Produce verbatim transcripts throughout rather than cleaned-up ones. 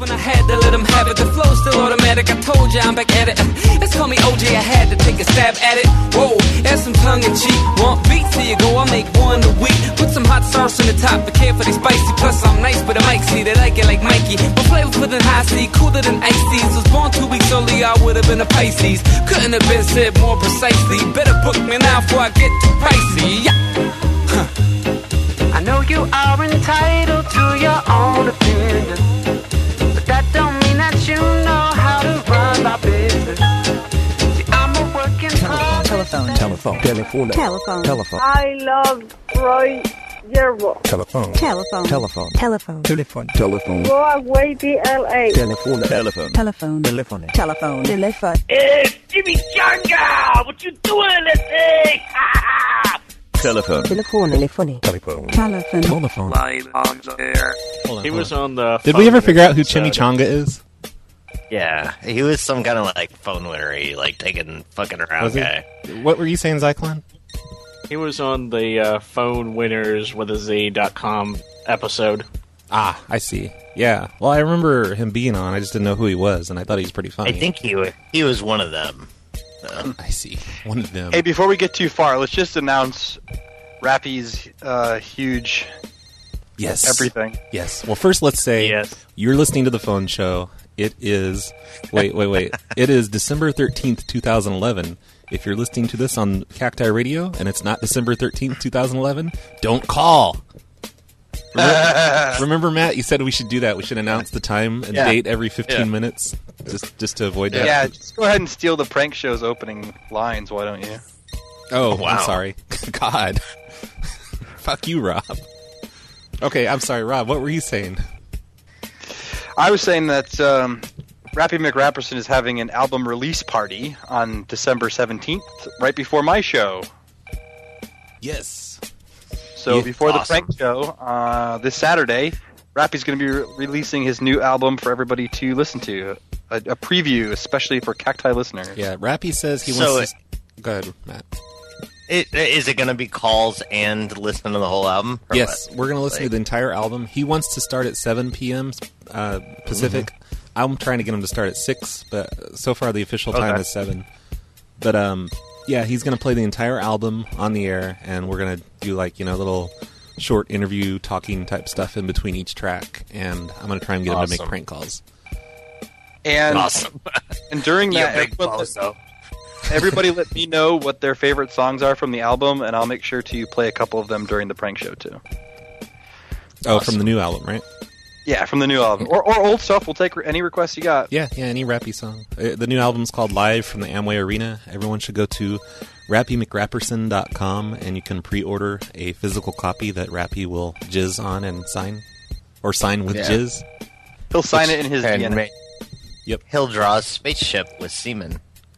when I had to let them have it. The flow's still automatic. I told ya I'm back at it. Let's call me O J. I had to take a stab at it. Whoa, that's some tongue in cheek. Want beats? Here you go. I make one a week. Put some hot sauce on the top, but carefully spicy. Plus I'm nice, but I might see they like it like Mikey. My flavor for the high C, cooler than ices. Was born two weeks early, I would have been a Pisces. Couldn't have been said more precisely. Better book me now before I get too pricey. Yeah. Huh. I know you are entitled to your own opinion, but that don't mean that you know how to run my business. See, I'm a working class. Telephone. Telephone. Telephone. Telephone. Telephone. I love Roy Yerbo. Telephone. Telephone. Telephone. Telephone. Telephone. Telephone. Go away, D L A. Telephone. Telephone. Telephone. Telephone. Telephone. Telephone. It's Jimmy Changa! What you doing, let's say? Telephone. Telephone. Telephone. Telephone. Telephone. Telephone. Live on the air. Hold on, He hold was on. on the. Did we ever figure out who Chimichanga is? Yeah, he was some kind of like phone winnery, like taking fucking around Was he? guy. What were you saying, Zyklon? He was on the uh, phone winners with a Z dot com episode. Ah, I see. Yeah. Well, I remember him being on. I just didn't know who he was, and I thought he was pretty funny. I think he was, he was one of them. So. I see. One of them. Hey, before we get too far, let's just announce Rappy's uh, huge yes. everything. Yes. Well, first let's say Yes. you're listening to the phone show. It is... Wait, wait, wait. It is December thirteenth, twenty eleven. If you're listening to this on Cacti Radio and it's not December thirteenth, twenty eleven, don't call. Remember, remember, Matt, you said we should do that. We should announce the time and Yeah. date every fifteen Yeah. minutes just just to avoid that. Yeah, just go ahead and steal the prank show's opening lines, why don't you? Oh, Wow. I'm sorry. God. Fuck you, Rob. Okay, I'm sorry, Rob. What were you saying? I was saying that um, Rappy McRapperson is having an album release party on December seventeenth, right before my show. Yes. So Yeah, before the awesome. prank show, uh, this Saturday, Rappy's going to be re- releasing his new album for everybody to listen to. A, a preview, especially for Cacti listeners. Yeah, Rappy says he So wants to... Go ahead, Matt. It, is it going to be calls and listen to the whole album? or Yes, what? we're going to listen to Like- the entire album. He wants to start at seven p.m. Uh, Pacific. I'm trying to get him to start at six, but so far the official time Okay. is seven. But um, yeah, he's going to play the entire album on the air, and we're going to do like, you know, little short interview talking type stuff in between each track, and I'm going to try and get him to make Awesome. prank calls. And, Awesome. and during You that, big everybody, bozo. everybody let me know what their favorite songs are from the album, and I'll make sure to play a couple of them during the prank show, too. Oh, from the new album, right? Yeah, from the new album. Or, or old stuff. We'll take re- any requests you got. Yeah, yeah, any Rappy song. Uh, The new album's called Live from the Amway Arena. Everyone should go to rappy mc rapperson dot com and you can pre-order a physical copy that Rappy will jizz on and sign. Or sign with Yeah. jizz. He'll sign it in his And D N A. ma- Yep. He'll draw a spaceship with semen.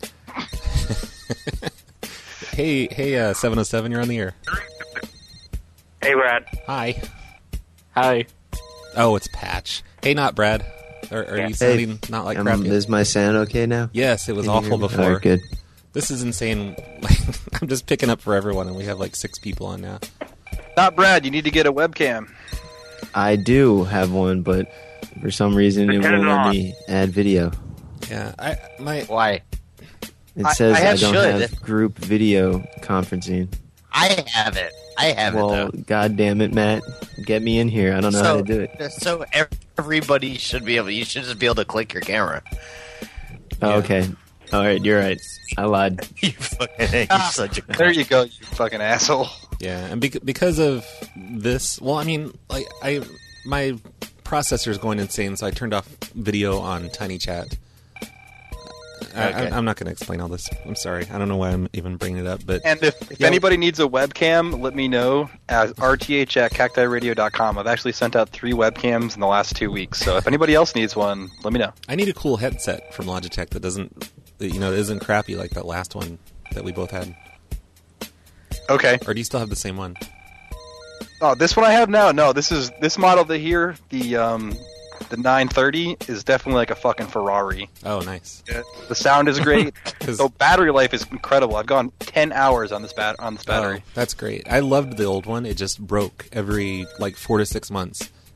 Hey, hey, uh, seven oh seven, you're on the air. Hey, Brad. Hi. Hi. Oh, it's Patch. Hey, not Brad. Are, are you sounding not like um, crap yet? Is my sound okay now? Yes, it was Can you awful hear me? before. Alright, good. This is insane. I'm just picking up for everyone, and we have like six people on now. Not Brad, you need to get a webcam. I do have one, but for some reason it Turn it won't let on. me add video. Yeah, I my Why? It I- says I I, have don't should. have group video conferencing. I have it. I have Well, it, god damn it, Matt. Get me in here. I don't know so, how to do it. So everybody should be able. You should just be able to click your camera. Oh, Yeah. okay. Alright, you're right. I lied. You fucking, you're such a. There you go, you fucking asshole. Yeah, and bec- because of this, well, I mean, like I, my processor is going insane, so I turned off video on TinyChat. I, Okay. I, I'm not going to explain all this. I'm sorry. I don't know why I'm even bringing it up, but And if, if Yeah. anybody needs a webcam, let me know at r t h at cacti radio dot com. I've actually sent out three webcams in the last two weeks, so if anybody else needs one, let me know. I need a cool headset from Logitech that doesn't, that, you know, that isn't crappy like that last one that we both had. Okay. Or do you still have the same one? Oh, this one I have now? No, this is this model that here, the um, the nine thirty, is definitely like a fucking Ferrari. Oh, nice. The sound is great. 'Cause- So battery life is incredible. I've gone ten hours on this bat on this battery. Oh, that's great. I loved the old one. It just broke every like four to six months,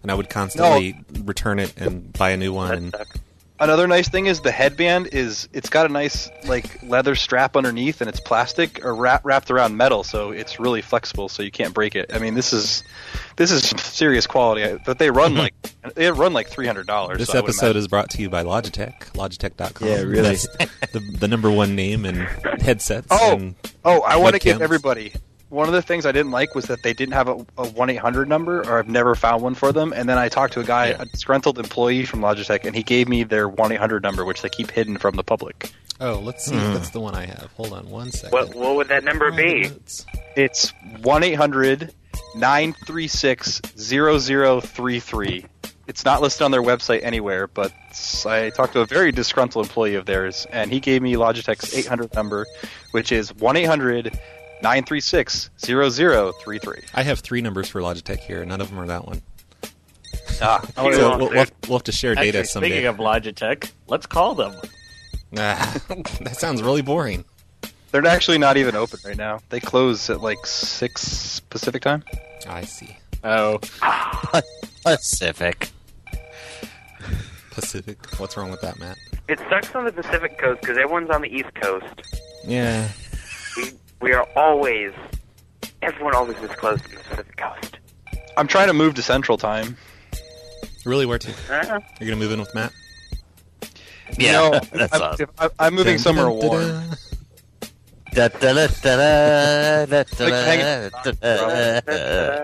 and I would constantly no. return it and buy a new one. And another nice thing is the headband is it's got a nice like leather strap underneath, and it's plastic or wrap, wrapped around metal, so it's really flexible, so you can't break it. I mean, this is this is serious quality. But they run like they run like three hundred dollars. This so episode is brought to you by Logitech, Logitech dot com. Yeah, really. That's the, the number one name in headsets. Oh, and oh, I want to give webcams. everybody. One of the things I didn't like was that they didn't have a one eight hundred number, or I've never found one for them. And then I talked to a guy, Yeah. a disgruntled employee from Logitech, and he gave me their one eight hundred number, which they keep hidden from the public. Oh, let's see if that's the one I have. Hold on one second. What what would that number be? It's one eight hundred nine three six zero zero three three. It's not listed on their website anywhere, but I talked to a very disgruntled employee of theirs, and he gave me Logitech's eight hundred number, which is one eight hundred nine three six zero zero three three. I have three numbers for Logitech here. None of them are that one. Ah, So we'll, we'll, have, we'll have to share data Actually, someday. speaking of Logitech, let's call them. Ah, that sounds really boring. they're actually not even open right now. They close at like six Pacific time. I see. Oh, Pacific. Pacific. What's wrong with that, Matt? It sucks on the Pacific Coast because everyone's on the East Coast. Yeah. We, we are always, everyone always is close to the Pacific Coast. I'm trying to move to Central Time. Really, where to? Uh-huh. You're going to move in with Matt? Yeah, No, that's I'm, awesome. I'm, I'm moving Dun, somewhere dun, dun, warm. dun. Da, da, da, da, da, da, Like hanging- da, da, da.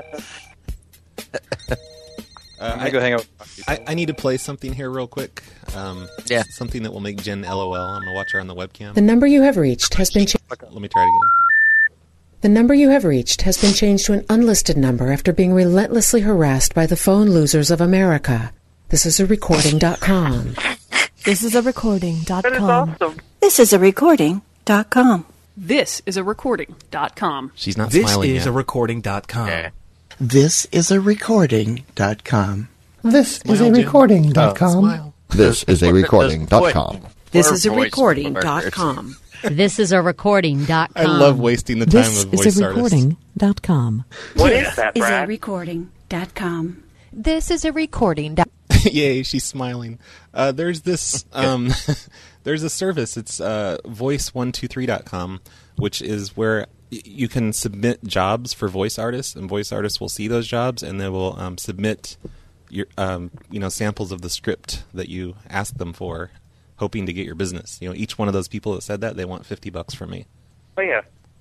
Uh, I'm gonna go hang out. With I, I need to play something here real quick. Um, Yeah. Something that will make Jen LOL. I'm going to watch her on the webcam. The number you have reached has been changed. Let me try it again. The number you have reached has been changed to an unlisted number after being relentlessly harassed by the phone losers of America. This is a recording dot com. This is a recording dot That is com. awesome. This is a recording dot com. This is a recording dot com. She's not This smiling is yet. a recording dot com. Yeah. This is a recording dot com. This is Smile, a Jim. recording dot Oh, com. smile. This is a recording dot com. This Poor is a voice recording dot workers. com. This is a recording dot com. I love wasting the time This of voice is a artists. recording dot com. What is that, Is a Brad? recording dot com. This is a recording dot Yay, she's smiling. Uh, there's this um, there's a service. It's uh, voice one two three dot com, which is where y- you can submit jobs for voice artists, and voice artists will see those jobs, and they will um, submit your um, you know samples of the script that you asked them for, hoping to get your business. You know, each one of those people that said that, they want fifty bucks from me. Oh, yeah.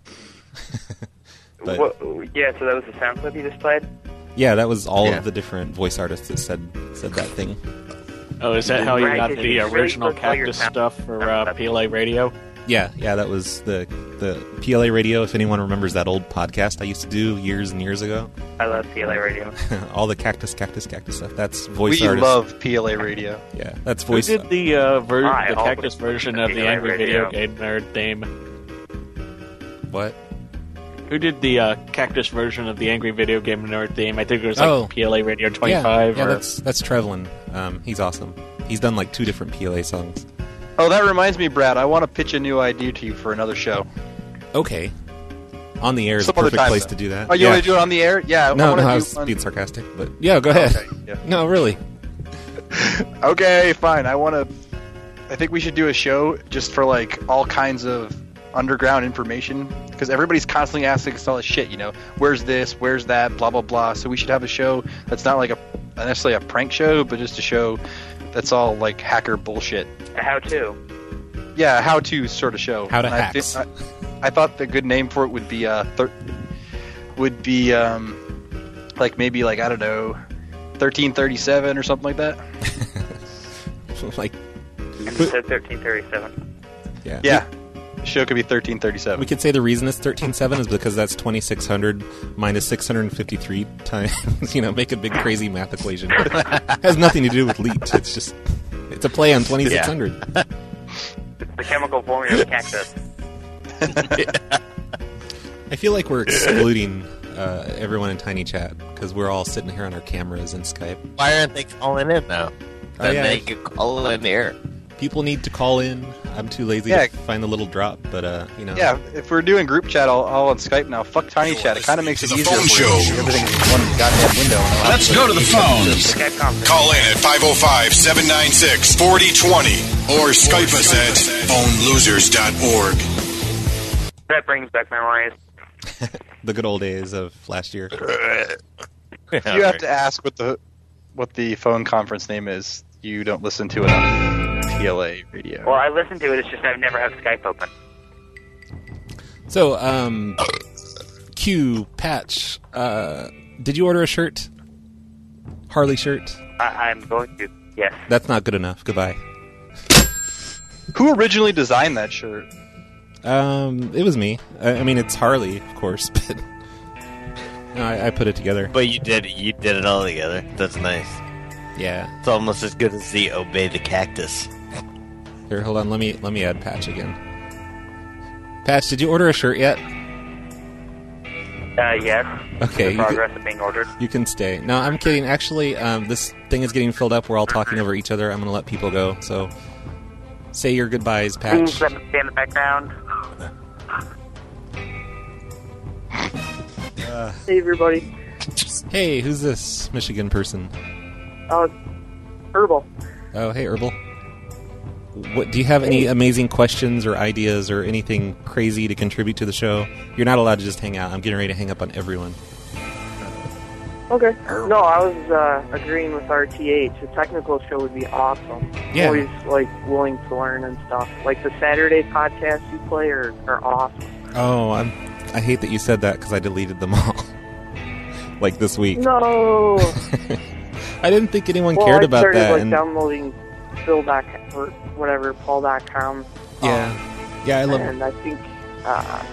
But- What, yeah, so that was the sound clip you just played? Yeah, that was all Yeah. of the different voice artists that said said that thing. oh, is that how you Brad, got did the you really original put all your Cactus sound- stuff for uh, P L A Radio? Yeah, yeah, that was the the P L A Radio. If anyone remembers that old podcast I used to do years and years ago, I love P L A Radio. all the cactus, cactus, cactus stuff. That's voice We artists. love P L A Radio. Yeah, that's Who voice. did the uh, ver- Hi, the all Cactus the- version of the P L A Angry Radio. Video Game Nerd theme? What? Who did the uh, Cactus version of the Angry Video Game Nerd theme? I think it was like Oh. P L A Radio Yeah, twenty-five. yeah, or... that's that's Trevlin. Um, he's awesome. He's done like two different P L A songs. Oh, that reminds me, Brad. I want to pitch a new idea to you for another show. Okay, on the air is Some the other perfect time, place though. to do that. Oh, you yeah. want to do it on the air? Yeah. No, I wanna no, I do was one- being sarcastic, but yeah, go ahead. Okay, yeah. No, really. Okay, fine. I want to. I think we should do a show just for like all kinds of underground information because everybody's constantly asking us all this shit. You know, where's this? Where's that? Blah blah blah. So we should have a show that's not like a necessarily a prank show, but just a show that's all like hacker bullshit. How to? Yeah, a how-to sort of show. How to And I hacks. thi- I, I thought the good name for it would be uh thir- would be um like maybe like I don't know thirteen thirty-seven or something like that. like Episode thirteen thirty-seven. yeah, Yeah. The show could be thirteen thirty-seven. We could say the reason it's thirteen seven is because that's twenty-six hundred minus six hundred fifty-three times, you know, make a big crazy math equation. It has nothing to do with Leet. It's just, it's a play on twenty-six hundred. It's the chemical formula of cactus. I feel like we're excluding uh, everyone in Tiny Chat because we're all sitting here on our cameras and Skype. Why aren't they calling in now? Oh, Then yeah. they could call in here. People need to call in. I'm too lazy Yeah. to find the little drop, but uh, you know. Yeah, if we're doing group chat all, all on Skype now, fuck Tiny Chat. It kind of makes it easier for you. Everything's in one goddamn window. Let's go to the phones. Call in at five oh five, seven nine six, four oh two oh or Skype us at phone losers dot org. That brings back memories. The good old days of last year. You have to ask what the what the phone conference name is. You don't listen to enough P L A radio. Well, I listen to it. It's just I've never had Skype open. So, um, Q, Patch, uh, did you order a shirt? Harley shirt? I, I'm going to. Yes. That's not good enough. Goodbye. Who originally designed that shirt? Um, it was me. I, I mean, it's Harley, of course, but no, I, I put it together. But you did you did it all together. That's nice. Yeah. It's almost as good as the Obey the Cactus. Here, hold on. Let me let me add Patch again. Patch, did you order a shirt yet? Uh, yes. Okay. In progress of being ordered. You can stay. No, I'm kidding. Actually, um, this thing is getting filled up. We're all talking over each other. I'm going to let people go. So, say your goodbyes, Patch. Please let me stay in the background. Uh, Hey, everybody. hey, who's this Michigan person? Uh, Herbal. Oh, hey, Herbal. What, do you have any amazing questions or ideas or anything crazy to contribute to the show? You're not allowed to just hang out. I'm getting ready to hang up on everyone. Okay. No, I was uh, agreeing with R T H. A technical show would be awesome. Yeah. Always, like, willing to learn and stuff. Like, the Saturday podcasts you play are, are awesome. Oh, I'm, I hate that you said that because I deleted them all. Like this week. No! I didn't think anyone well, cared I about started, that. like, and downloading Phil dot com or whatever, Paul dot com. Yeah. Yeah, I love And I think... Uh,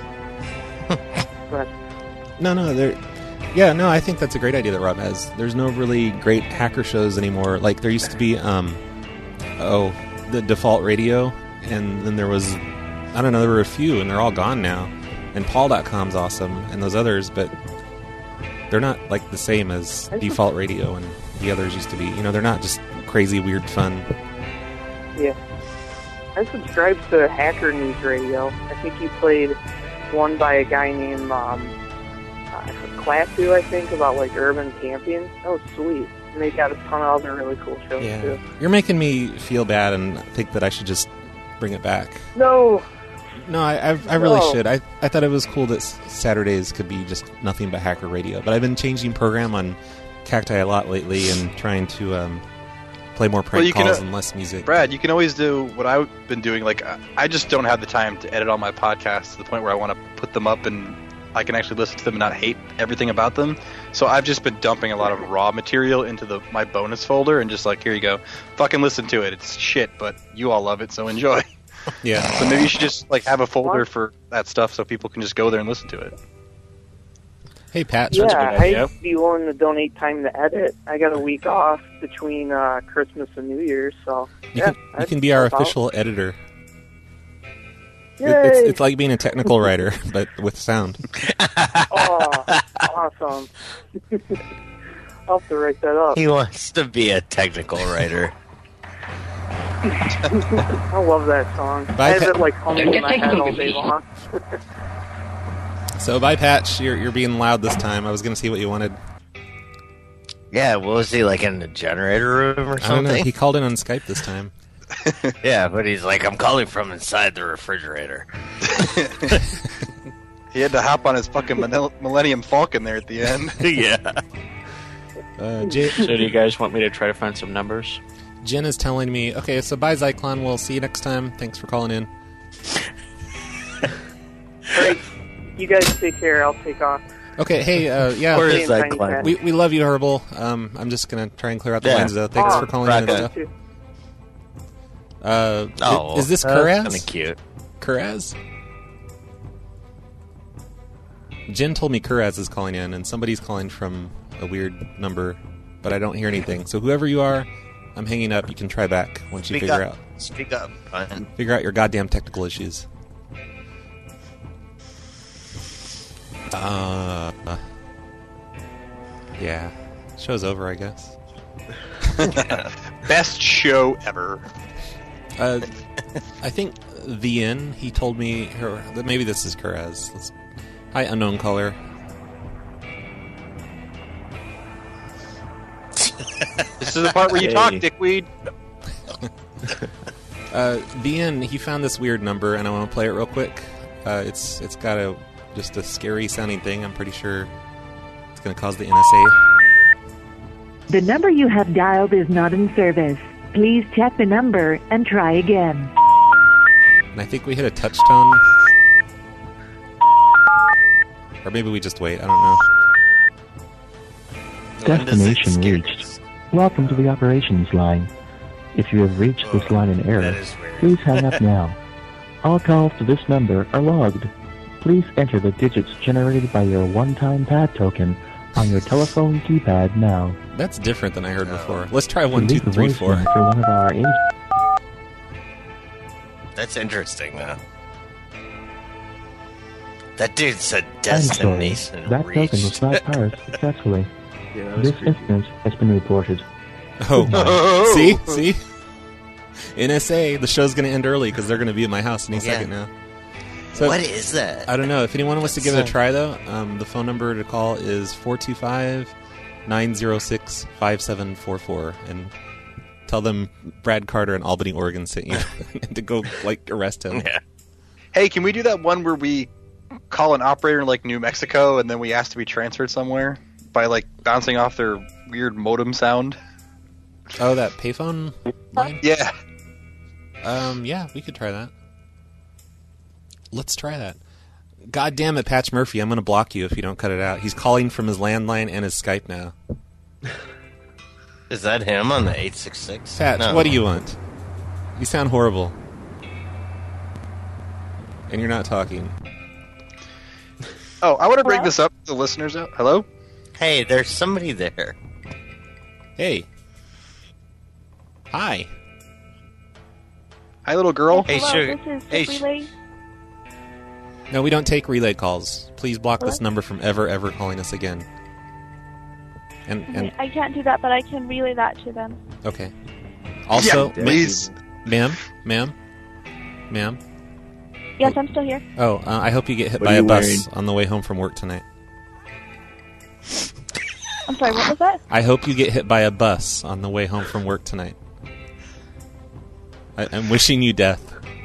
but, No, no, there. Yeah, no, I think that's a great idea that Rob has. There's no really great hacker shows anymore. Like there used to be, um, oh, the Default Radio, and then there was, I don't know, there were a few, and they're all gone now. And Paul dot com's awesome, and those others, but they're not like the same as Default Radio and the others used to be. You know, they're not just crazy, weird fun. yeah. I subscribed to Hacker News Radio. I think you played one by a guy named um, uh, Klaatu, I think, about like urban camping. That was sweet. And they got a ton of other really cool shows Yeah. too. You're making me feel bad and think that I should just bring it back. No. No, I, I, I really No. should. I, I thought it was cool that s- Saturdays could be just nothing but hacker radio. But I've been changing program on Cacti a lot lately and trying to um, play more prank Well, you can, calls uh, and less music. Brad, you can always do what I've been doing. Like, I- I just don't have the time to edit all my podcasts to the point where I want to put them up and I can actually listen to them and not hate everything about them. So I've just been dumping a lot of raw material into the my bonus folder and just like, here you go. Fucking listen to it. It's shit, but you all love it, so enjoy. Yeah. So maybe you should just like have a folder for that stuff so people can just go there and listen to it. Hey, Pat. Yeah, I'd be willing to donate time to edit. I got a week off between uh, Christmas and New Year's, so You yeah. can, you I'd can be our help out. official editor. It, Yay! it's, it's like being a technical writer, but with sound. Oh, awesome. I'll have to write that up. He wants to be a technical writer. I love that song. Bye, I have Pat. it like humming in my head all day long. So, bye, Patch. You're, you're being loud this time. I was going to see what you wanted. Yeah, what was he, like in the generator room or I don't know. something? He called in on Skype this time. Yeah, but he's like, I'm calling from inside the refrigerator. He had to hop on his fucking Millenn- Millennium Falcon there at the end. Yeah. Uh, J- So do you guys want me to try to find some numbers? Jen is telling me, okay, so bye, Zyklon. We'll see you next time. Thanks for calling in. Great. You guys take care. I'll take off. Okay, hey, uh, yeah. Where is Zyklon? We, we love you, Herbal. Um, I'm just going to try and clear out the Yeah. lines, though. Thanks Oh, for calling in and Rocco. stuff. Uh, Oh, is this that's Kuraz? kinda cute. Kuraz? Jen told me Kuraz is calling in, and somebody's calling from a weird number, but I don't hear anything. So whoever you are, I'm hanging up. You can try back once you Speak figure up. out Speak up. Ryan. figure out your goddamn technical issues. Uh, uh, yeah, show's over, I guess. Best show ever. Uh, I think the N, he told me, her, that maybe this is Perez. Let's, hi, unknown caller. This is the part where you Hey. talk, dickweed. Uh, the N, he found this weird number, and I want to play it real quick. Uh, it's it's got a just a scary sounding thing. I'm pretty sure it's going to cause the N S A. The number you have dialed is not in service. Please check the number and try again. And I think we hit a touch tone. Or maybe we just wait. I don't know. Destination reached. Welcome to the operations line. If you have reached this line in error, please hang up now. All calls to this number are logged. Please enter the digits generated by your one-time pad token on your telephone keypad now. That's different than I heard before. Let's try one, To two, leave a three, four. voicemail for one of our agents. That's interesting, though. That dude said I'm sorry. destination That reached. token was not parsed successfully. Yeah, that was This creepy. instance has been reported. Oh, my. See? See? N S A, the show's going to end early because they're going to be at my house any Yeah. second now. So, What is that? I don't know. If anyone wants to give it a That's, uh, try, though, um, the phone number to call is four two five, nine zero six, five seven four four. And tell them Brad Carter in Albany, Oregon sent you to go, like, arrest him. Yeah. Hey, can we do that one where we call an operator in like New Mexico and then we ask to be transferred somewhere by like bouncing off their weird modem sound? Oh, that payphone line? Yeah. Um, yeah, we could try that. Let's try that. God damn it, Patch Murphy, I'm going to block you if you don't cut it out. He's calling from his landline and his Skype now. Is that him on the eight six six? Patch, No. what do you want? You sound horrible. And you're not talking. Oh, I want to bring Hello? this up to the listeners out. Hello? Hey, there's somebody there. Hey. Hi. Hi, little girl. Hey, Hello, sugar. this is Hey, Zip sh- Relay. No, we don't take relay calls. Please block this What? number from ever, ever calling us again. And, and I can't do that, but I can relay that to them. okay. Also, Yeah, please. ma'am, ma'am, ma'am. Yes, I'm still here. Oh, uh, I hope you get hit What by are a you bus wearing? on the way home from work tonight. I'm sorry, what was that? I hope you get hit by a bus on the way home from work tonight. I, I'm wishing you death.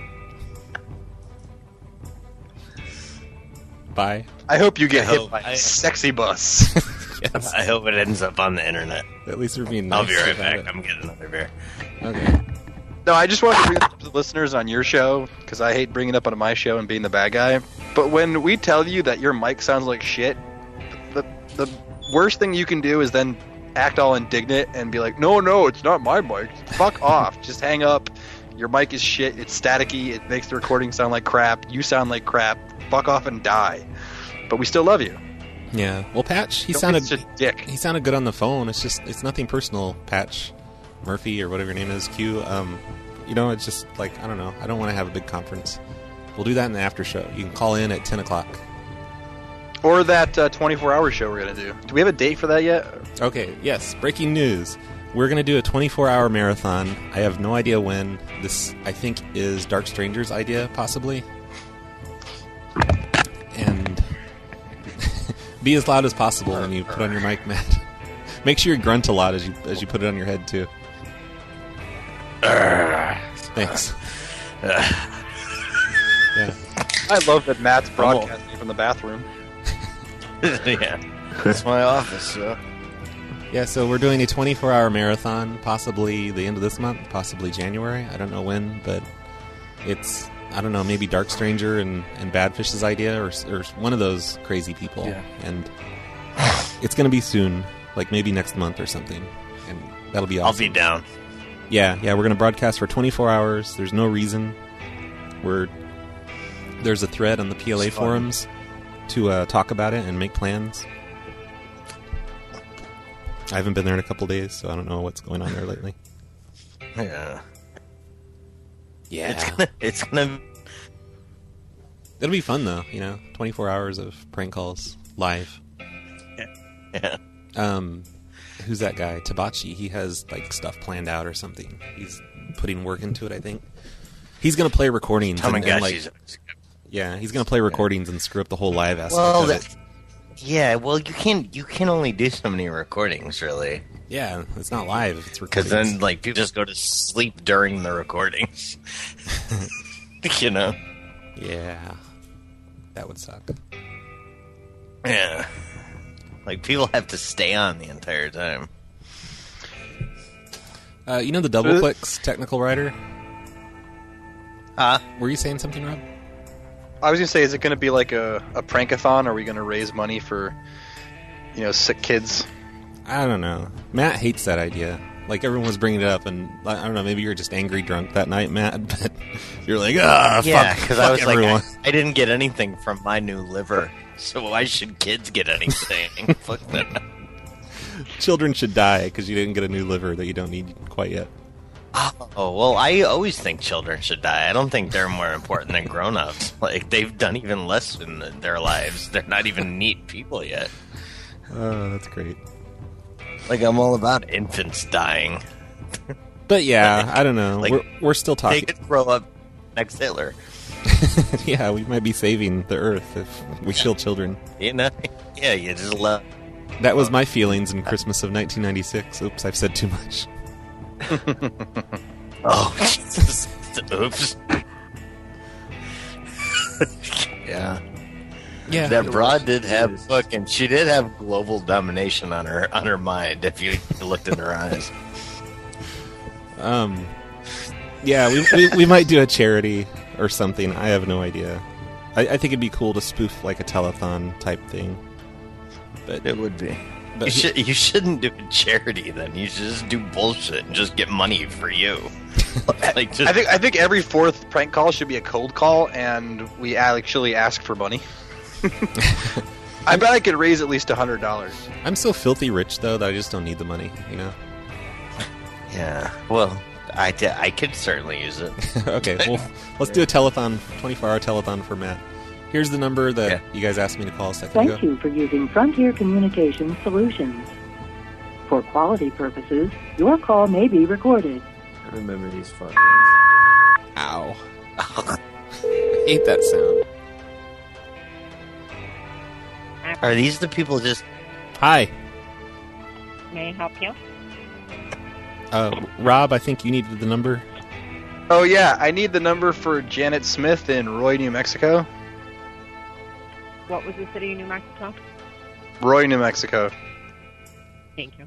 Bye. I hope you get I hit hope- by I- a sexy bus. Yes. I hope it ends up on the internet. At least we're being nice. I'll be right about back. it. I'm getting another beer. Okay. No, I just wanted to bring it up to the listeners on your show because I hate bringing it up on my show and being the bad guy. But when we tell you that your mic sounds like shit, the the worst thing you can do is then act all indignant and be like, "No, no, it's not my mic. Fuck off. Just hang up. Your mic is shit. It's staticky. It makes the recording sound like crap. You sound like crap. Fuck off and die." But we still love you. Yeah. Well, Patch, he Don't sounded be such a dick. he sounded good on the phone. It's just it's nothing personal, Patch Murphy or whatever your name is, Q. Um, you know, it's just like I don't know. I don't want to have a big conference. We'll do that in the after show. You can call in at ten o'clock. Or that uh, twenty-four hour show we're gonna do. Do we have a date for that yet? Okay. Yes. Breaking news. We're gonna do a twenty-four hour marathon. I have no idea when. This I think is Dark Stranger's idea, possibly. And be as loud as possible when you put on your mic, Matt. Make sure you grunt a lot as you as you put it on your head too. Thanks. Yeah. I love that Matt's broadcasting from the bathroom. Yeah. It's my office, so. Yeah, so we're doing a twenty-four hour marathon, possibly the end of this month, possibly January. I don't know when, but it's, I don't know, maybe Dark Stranger and, and Badfish's idea, or, or one of those crazy people. Yeah. And it's going to be soon, like maybe next month or something. And that'll be I'll awesome. be down. Yeah, yeah, we're going to broadcast for twenty-four hours. There's no reason. We're There's a thread on the P L A It's fun. forums to uh, talk about it and make plans. I haven't been there in a couple days, so I don't know what's going on there lately. Yeah. Yeah. It's gonna. It's gonna. It'll be fun, though, you know? twenty-four hours of prank calls live. Yeah. Um, who's that guy? Tabachi. He has, like, stuff planned out or something. He's putting work into it, I think. He's going to play recordings. Oh my and, gosh, and like, he's- yeah, he's going to play recordings and screw up the whole live aspect Well, of that- it. Yeah, well, you can you can only do so many recordings, really. Yeah, it's not live. It's Because recordings. then, like, people just go to sleep during the recordings. You know? Yeah. That would suck. Yeah. Like, people have to stay on the entire time. Uh, you know the Double Clicks technical writer? Huh? Were you saying something, Rob? I was gonna say, is it gonna be like a, a prankathon? Are we gonna raise money for, you know, sick kids? I don't know. Matt hates that idea. Like, everyone was bringing it up, and I don't know, maybe you were just angry drunk that night, Matt, but you're like, ah, yeah, fuck, because fuck I was everyone. like, I, I didn't get anything from my new liver, so why should kids get anything? Fuck them. Children should die because you didn't get a new liver that you don't need quite yet. Oh, well, I always think children should die. I don't think they're more important than grown-ups. Like, they've done even less in the, their lives. They're not even neat people yet. Oh, that's great. Like, I'm all about infants dying. But yeah, I don't know. Like, we're, we're still They talking. could grow up next Hitler. Yeah, we might be saving the Earth if we kill children. You know? Yeah, you just love... That was my feelings in Christmas of nineteen ninety-six. Oops, I've said too much. Oh, Jesus. Oops. Yeah. Yeah. That broad did have fucking... She did have global domination on her on her mind, if you looked in her eyes. Um, yeah, we, we we might do a charity or something. I have no idea. I, I think it'd be cool to spoof like a telethon type thing. But it would be. But you, should, you shouldn't do a charity then. You should just do bullshit and just get money for you. Like, just, I think I think every fourth prank call should be a cold call, and we actually ask for money. I bet I could raise at least a hundred dollars. I'm so filthy rich though that I just don't need the money. You know. Yeah. Well, I, d- I could certainly use it. Okay. Well, let's do a telethon, twenty-four hour telethon for Matt. Here's the number that yeah. you guys asked me to call a second Thank ago. you for using Frontier Communications Solutions. For quality purposes, your call may be recorded. I remember these fuckers. Ow. I hate that sound. Are these the people just... Hi. May I help you? Uh, Rob, I think you needed the number. Oh yeah, I need the number for Janet Smith in Roy, New Mexico. What was the city of New Mexico? Roy, New Mexico. Thank you.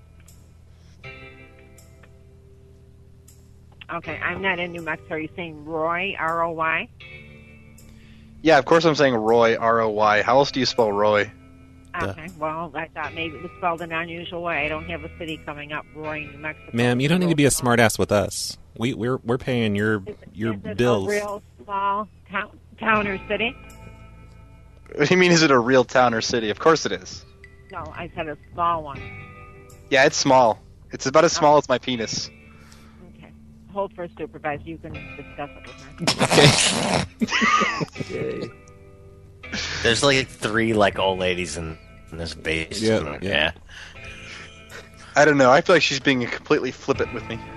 Okay, I'm not in New Mexico. Are you saying Roy, R O Y? Yeah, of course I'm saying Roy, R O Y. How else do you spell Roy? Okay, well, I thought maybe it was spelled an unusual way. I don't have a city coming up, Roy, New Mexico. Ma'am, you don't need to be a smartass with us. We, we're we're paying your is, your is it bills. A real small town, town or city? What do you mean, is it a real town or city? Of course it is. No, I said a small one. Yeah, it's small. It's about as small oh. as my penis. Okay. Hold for a supervisor. You can discuss it with her. Okay. There's like three like old ladies in, in this basement. Yeah, yeah. I don't know. I feel like she's being completely flippant with me.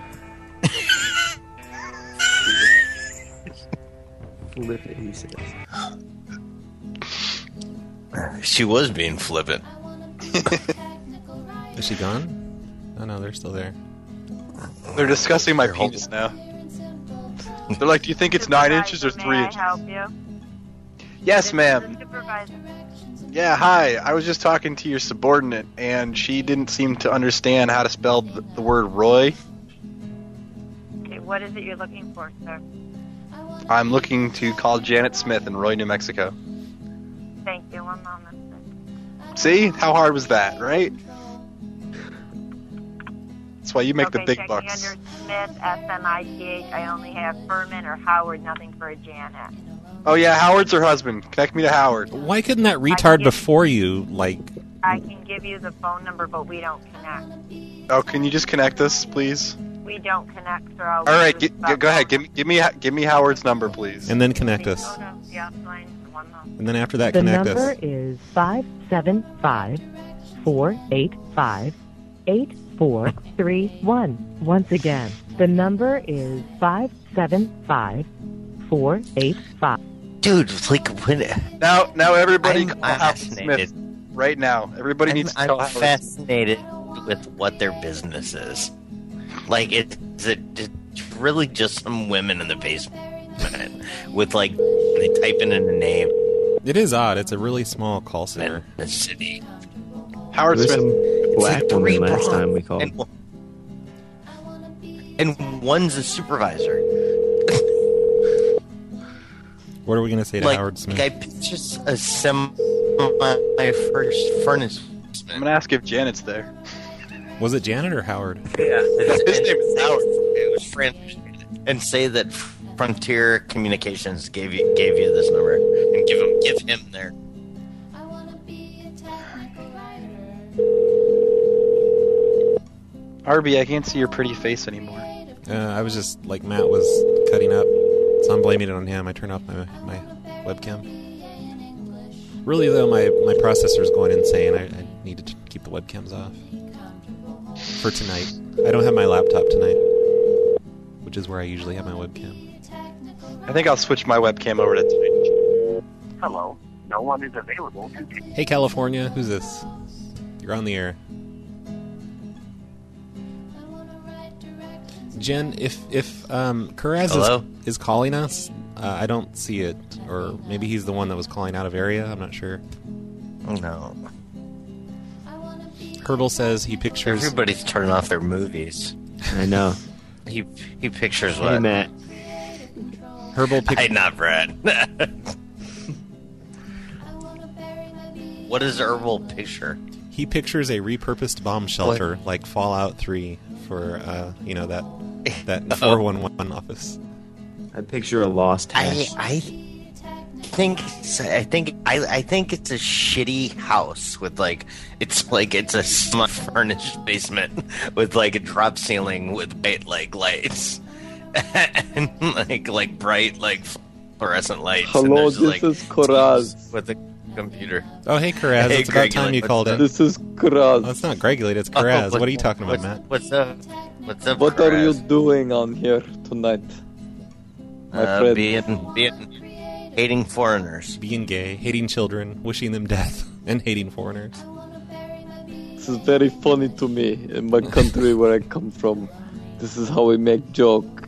Flippant, he says. She was being flippant. Is she gone? Oh no, they're still there. They're discussing my penis now. They're like, do you think it's nine inches or three May inches? I help you? Yes, ma'am. Supervisor. Yeah, hi. I was just talking to your subordinate, and she didn't seem to understand how to spell the, the word Roy. Okay, what is it you're looking for, sir? I'm looking to call Janet Smith in Roy, New Mexico. Thank you. One moment. See? How hard was that, right? That's why you make okay, the big checking bucks. Under Smith, S M I T H. I only have Furman or Howard, nothing for a Janet. Oh yeah, Howard's her husband. Connect me to Howard. Why couldn't that retard before you, like... I can give you the phone number, but we don't connect. Oh, can you just connect us, please? We don't connect, sir. All right, g- g- go ahead. Give me, give me, give me Howard's number, please. And then connect us. Yeah, line one moment. And then after that, the connect us. The number is five seven five, four eight five, eight four three one. Once again, The number is five seven five, four eight five. Dude, like when Now, now everybody I'm call Howard fascinated. Smith right now. Everybody I'm, needs to I'm call Howard Smith. fascinated with what their business is. Like, it, is it it's really just some women in the basement with, like, they type in a name. It is odd. It's a really small call center. In the city. Howard There was Smith. some black like woman three last bronze. time we called. And, and one's a supervisor. What are we going to say to like, Howard Smith? Like I pictures a semi first furnace. I'm gonna ask if Janet's there. Was it Janet or Howard? Yeah, His name is Howard. It was French. And say that Frontier Communications gave you gave you this number, and give him give him their. R B, I can't see your pretty face anymore. Uh, I was just, like Matt was cutting up, so I'm blaming it on him. I turned off my, my webcam. Really, though, my, my processor's going insane. I, I need to t- keep the webcams off. For tonight. I don't have my laptop tonight, which is where I usually have my webcam. I think I'll switch my webcam over to tonight. Hello. No one is available to take. Hey, California, who's this? You're on the air. Jen, if if um, Karaz Hello? is, is calling us, uh, I don't see it. Or maybe he's the one that was calling out of area. I'm not sure. No. Herbal says he pictures... Everybody's turning off their movies. I know. He he pictures Hey, what? Matt. Herbal Hey, pictures... not Brad. What does Herbal picture? He pictures a repurposed bomb shelter, like Fallout three, for, uh, you know, that that four one one office. I picture a lost I hash. I think it's, I think I I think it's a shitty house with like it's like it's a smart furnished basement with like a drop ceiling with white like lights and like like bright like fluorescent lights. and Hello, there's, this like, is Kuraz. with a computer. Oh, hey, Karaz, Hey, it's about Greg, time you what's called up? in. This is Kuraz. Oh, it's not Gregulate, it's Oh, Karaz. what- what are you talking about, what's, Matt? What's up? What's up? What are you Karaz? doing on here tonight, my Uh, friend? being being hating foreigners. Being gay, hating children, wishing them death, and hating foreigners. This is very funny to me in my country where I come from. This is how we make joke.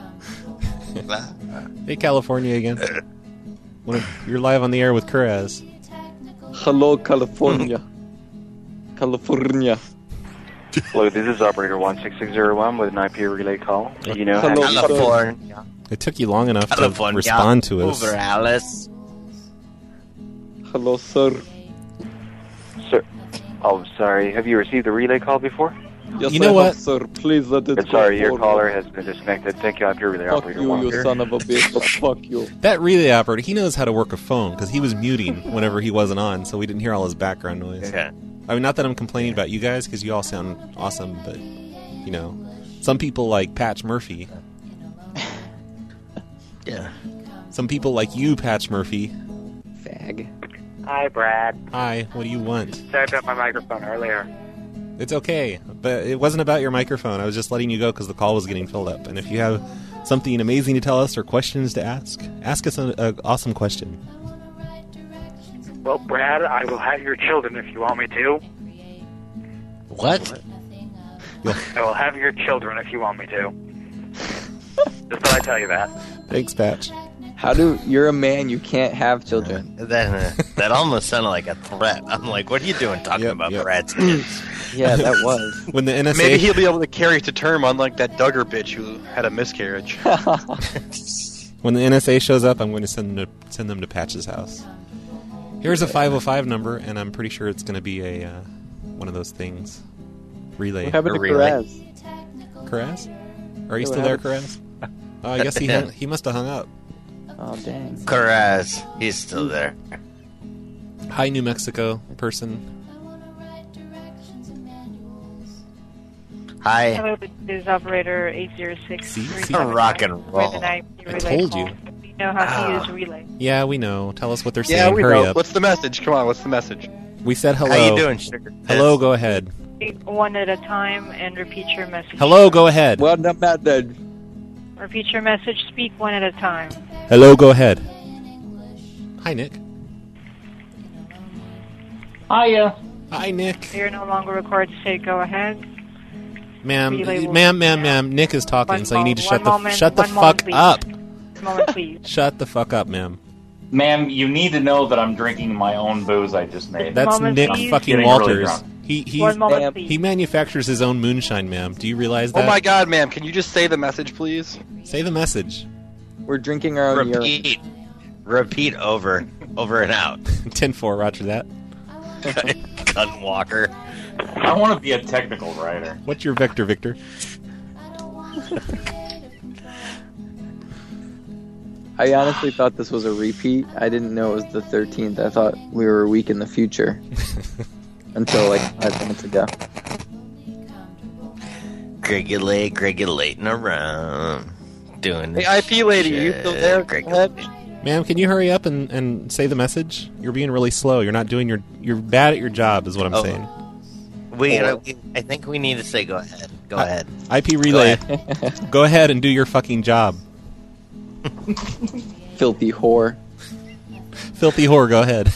Hey, California again. Wanna- You're live on the air with Karaz. Hello, California. California. Hello, this is operator one six six zero one with an I P relay call. Do you know how Hello, to California. It took you long enough California. to respond to us. Over, Alice. Hello, sir. Sir. Oh, sorry. Have you received a relay call before? Yes, You know I what? have, sir. Please let it I'm go sorry, your forward. caller has been disconnected. Thank you, I P relay Fuck operator you, one. you son of a bitch. Fuck you. That relay operator, he knows how to work a phone because he was muting whenever he wasn't on, so we didn't hear all his background noise. Yeah. I mean, not that I'm complaining about you guys because you all sound awesome, but you know, some people like Patch Murphy. Yeah. Some people like you, Patch Murphy. Fag. Hi, Brad. Hi, what do you want? Sorry about my microphone earlier. It's okay, but it wasn't about your microphone. I was just letting you go because the call was getting filled up. And if you have something amazing to tell us or questions to ask, ask us an awesome question. Well, Brad, I will have your children if you want me to. What? I will have your children if you want me to. Just thought I'd tell you that. Thanks, Patch. How do... You're a man, you can't have children. That uh, that almost sounded like a threat. I'm like, what are you doing talking Yep, about yep. Brad's kids? Yeah, that was. When the N S A... Maybe he'll be able to carry it to term, unlike that Duggar bitch who had a miscarriage. When the N S A shows up, I'm going to send them to, send them to Patch's house. Here's a five oh five number, and I'm pretty sure it's going to be a uh, one of those things. Relay. What happened to relay. Karaz? Karaz? Are you Yeah, still what there, Karaz? Oh, I guess he hung, he must have hung up. Oh, dang. Karaz, he's still there. Hi, New Mexico person. Hi. Hello, this is operator eight zero six. See? See? Rock and roll. I told you. We know how to use relay. Yeah, we know. Tell us what they're Yeah, saying. we Hurry know. up. What's the message? Come on, what's the message? We said hello. How you doing, sugar? Hello, go ahead. one at a time and repeat your message. Hello, go ahead. One a message. Repeat your message. Speak one at a time. Hello, go ahead. Hi, Nick. Hiya. Hi, Nick. You're no longer required to say go ahead. Ma'am, Relay will- ma'am, ma'am, ma'am. Nick is talking, One so you need to mo- shut one the moment, shut the one moment, fuck please. up. One moment, please. Shut the fuck up, ma'am. Ma'am, you need to know that I'm drinking my own booze I just made. That's moment, Nick please. fucking Getting really Walters. drunk. He he One moment, please. he manufactures his own moonshine, ma'am. Do you realize Oh that? my god, ma'am, can you just say the message, please? Say the message. We're drinking our own urine. Repeat. Repeat over. Over and out. ten four, roger that. Gun Walker. I want to be a technical writer. What's your vector, Victor? I honestly thought this was a repeat. I didn't know it was the thirteenth. I thought we were a week in the future. Until like five minutes ago. Gregulate, gregulating around. Doing Hey, I P lady, you shit. still there? Gregulate. Ma'am, can you hurry up and, and say the message? You're being really slow. You're not doing your. You're bad at your job, is what I'm Oh. saying. We, gotta, we, I think we need to say go ahead. Go I- ahead. I P relay. Go ahead. Go ahead and do your fucking job. Filthy whore. Filthy whore, go ahead.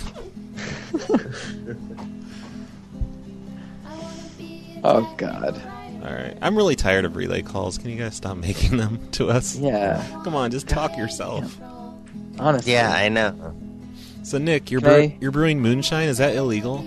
Oh god. Alright. I'm really tired of relay calls. Can you guys stop making them to us? Yeah. Come on, just talk yourself. Honestly. Yeah, I know. So, Nick, you're, Okay. brew- you're brewing moonshine? Is that illegal?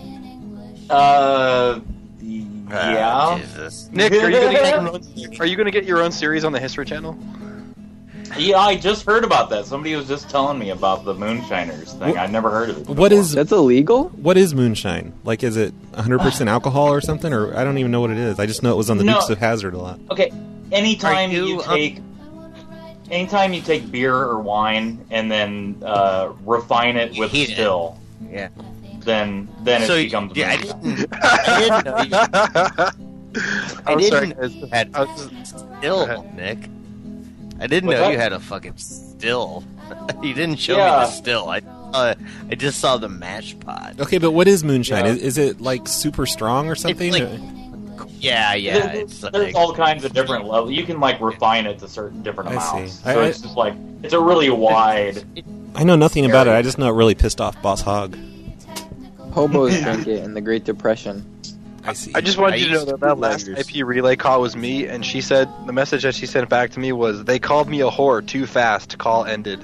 Uh, Oh, yeah. Jesus. Nick, are you gonna get your own, are you gonna get your own series on the History Channel? Yeah, I just heard about that. Somebody was just telling me about the Moonshiners thing. I'd never heard of it. What is That's illegal? what is moonshine? Like, is it one hundred percent alcohol or something? Or I don't even know what it is. I just know it was on the No. Dukes of Hazzard a lot. Okay, anytime Are you, you, um, take, anytime you take beer or wine and then uh, refine it with Heat it. still, Yeah. then then So, it becomes. yeah, I moonshine. didn't, I didn't know you, I I'm didn't sorry, know guys. you had I was- still, Go ahead. Nick. I didn't What's know that? you had a fucking still. You didn't show Yeah. me the still. I uh, I just saw the mash pot. Okay, but what is moonshine? Yeah. Is, is it, like, super strong or something? like- Or- Yeah, yeah. There's, It's there's like, all kinds of different levels. You can like refine it to certain different I see. amounts. I- So I- it's just like it's a really wide. I know nothing about it. I just know it really pissed off Boss Hogg. Hobos drank it in the Great Depression. I see. I just wanted I you to know used that that to last letters. I P relay call was me, and she said the message that she sent back to me was, "They called me a whore too fast. Call ended."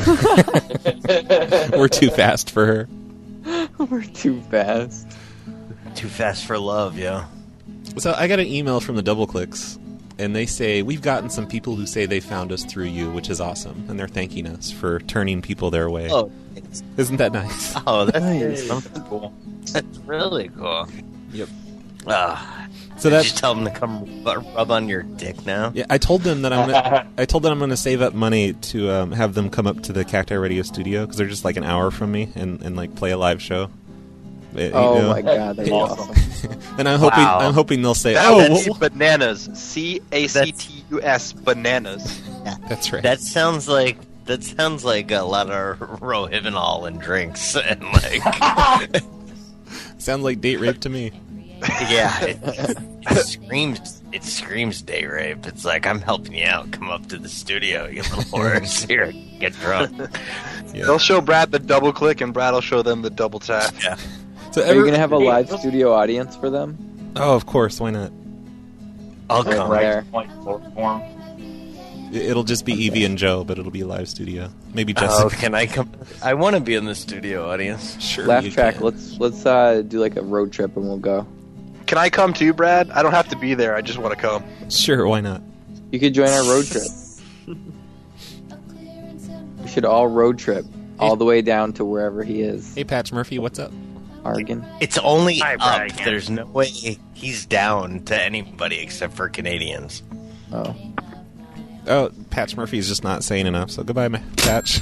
We're too fast for her. We're too fast. too fast for love, yo. So I got an email from the Double Clicks, and they say, we've gotten some people who say they found us through you, which is awesome, and they're thanking us for turning people their way. Oh, Isn't that nice? oh, that's Nice. Something cool. That's really cool. Yep. Ah, So did that's you tell them to come rub rub on your dick now? yeah. I told them that I'm gonna. I told them I'm gonna save up money to um, have them come up to the Cacti Radio studio because they're just like an hour from me and, and like play a live show. It- you Oh know? my god, that's Awesome. awesome. And I'm hoping Wow. I'm hoping they'll say, That "Oh, would wh- be wh- bananas. C A C T U S bananas. that's right." That sounds like that sounds like a lot of Rohypnol and drinks and like Sounds like date rape to me. yeah, it, it screams it screams date rape. It's like I'm helping you out. Come up to the studio, you little horse. Here, get drunk. Yeah. They'll show Brad the double click, and Brad will show them the double tap. Yeah. So Are you every- gonna have a live studio audience for them? Oh, of course. Why not? I'll Right come there. there. Like short form. It- It'll just be Evie and Joe, but it'll be a live studio. Maybe Oh, Jessica. can I come? I want to be in the studio audience. Sure. Laugh you track. can. Let's let's uh, do like a road trip and we'll go. Can I come too, Brad? I don't have to be there. I just want to come. Sure. Why not? You could join our road trip. We should all road trip all the way down to wherever he is. Hey, Patch Murphy, what's up? Argon. It's only Hi, up. Brad. There's no way he's down to anybody except for Canadians. Oh. Oh, Patch Murphy's just not saying enough. So goodbye, Ma- Patch.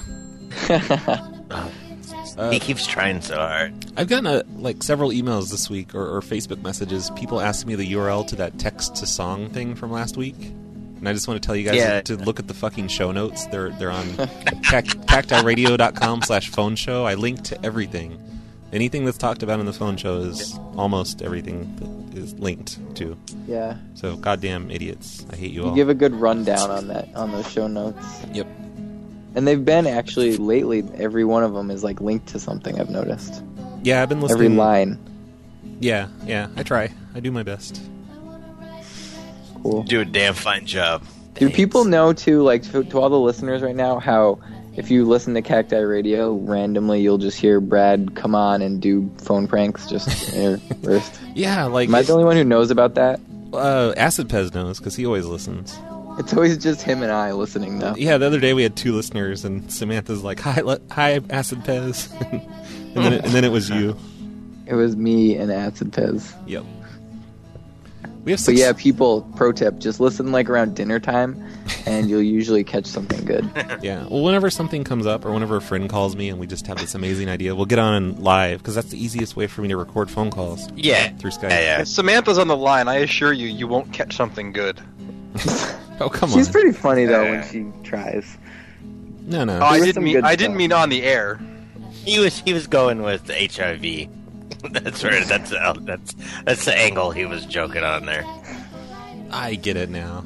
Uh, he keeps trying so hard. I've gotten a, like several emails this week or, or Facebook messages. People asking me the U R L to that text to song thing from last week, and I just want to tell you guys Yeah. to, to look at the fucking show notes. They're they're on cacti radio dot com slash phone show. I link to everything. Anything that's talked about in the phone show is almost everything that is linked to. Yeah. So goddamn idiots! I hate you You all. give a good rundown on that on those show notes. Yep. And they've been actually lately. Every one of them is like linked to something. I've noticed. Yeah, I've been listening. Every line. Yeah, yeah. I try. I do my best. Cool. Do a damn fine job. Do people know too, like to, to all the listeners right now, how if you listen to Cacti Radio randomly, you'll just hear Brad come on and do phone pranks just interspersed? Yeah, like am I the only one who knows about that? Uh, Acid Pez knows because he always listens. It's always just him and I listening though. Yeah, the other day we had two listeners, and Samantha's like, "Hi, le- hi, Acid Pez," and then it, and then it was you. It was me and Acid Pez. Yep. We have But six. yeah, people, pro tip, just listen like around dinner time, and you'll usually catch something good. Yeah. Well, whenever something comes up, or whenever a friend calls me and we just have this amazing idea, we'll get on and live because that's the easiest way for me to record phone calls. Yeah. Through Skype. Yeah, yeah. If Samantha's on the line, I assure you, you won't catch something good. Oh, come She's on. pretty funny though Yeah. when she tries. No, no. Oh, I was didn't some mean good I didn't stuff. mean on the air. He was he was going with H I V. That's right. That's uh, that's that's the angle he was joking on there. I get it now.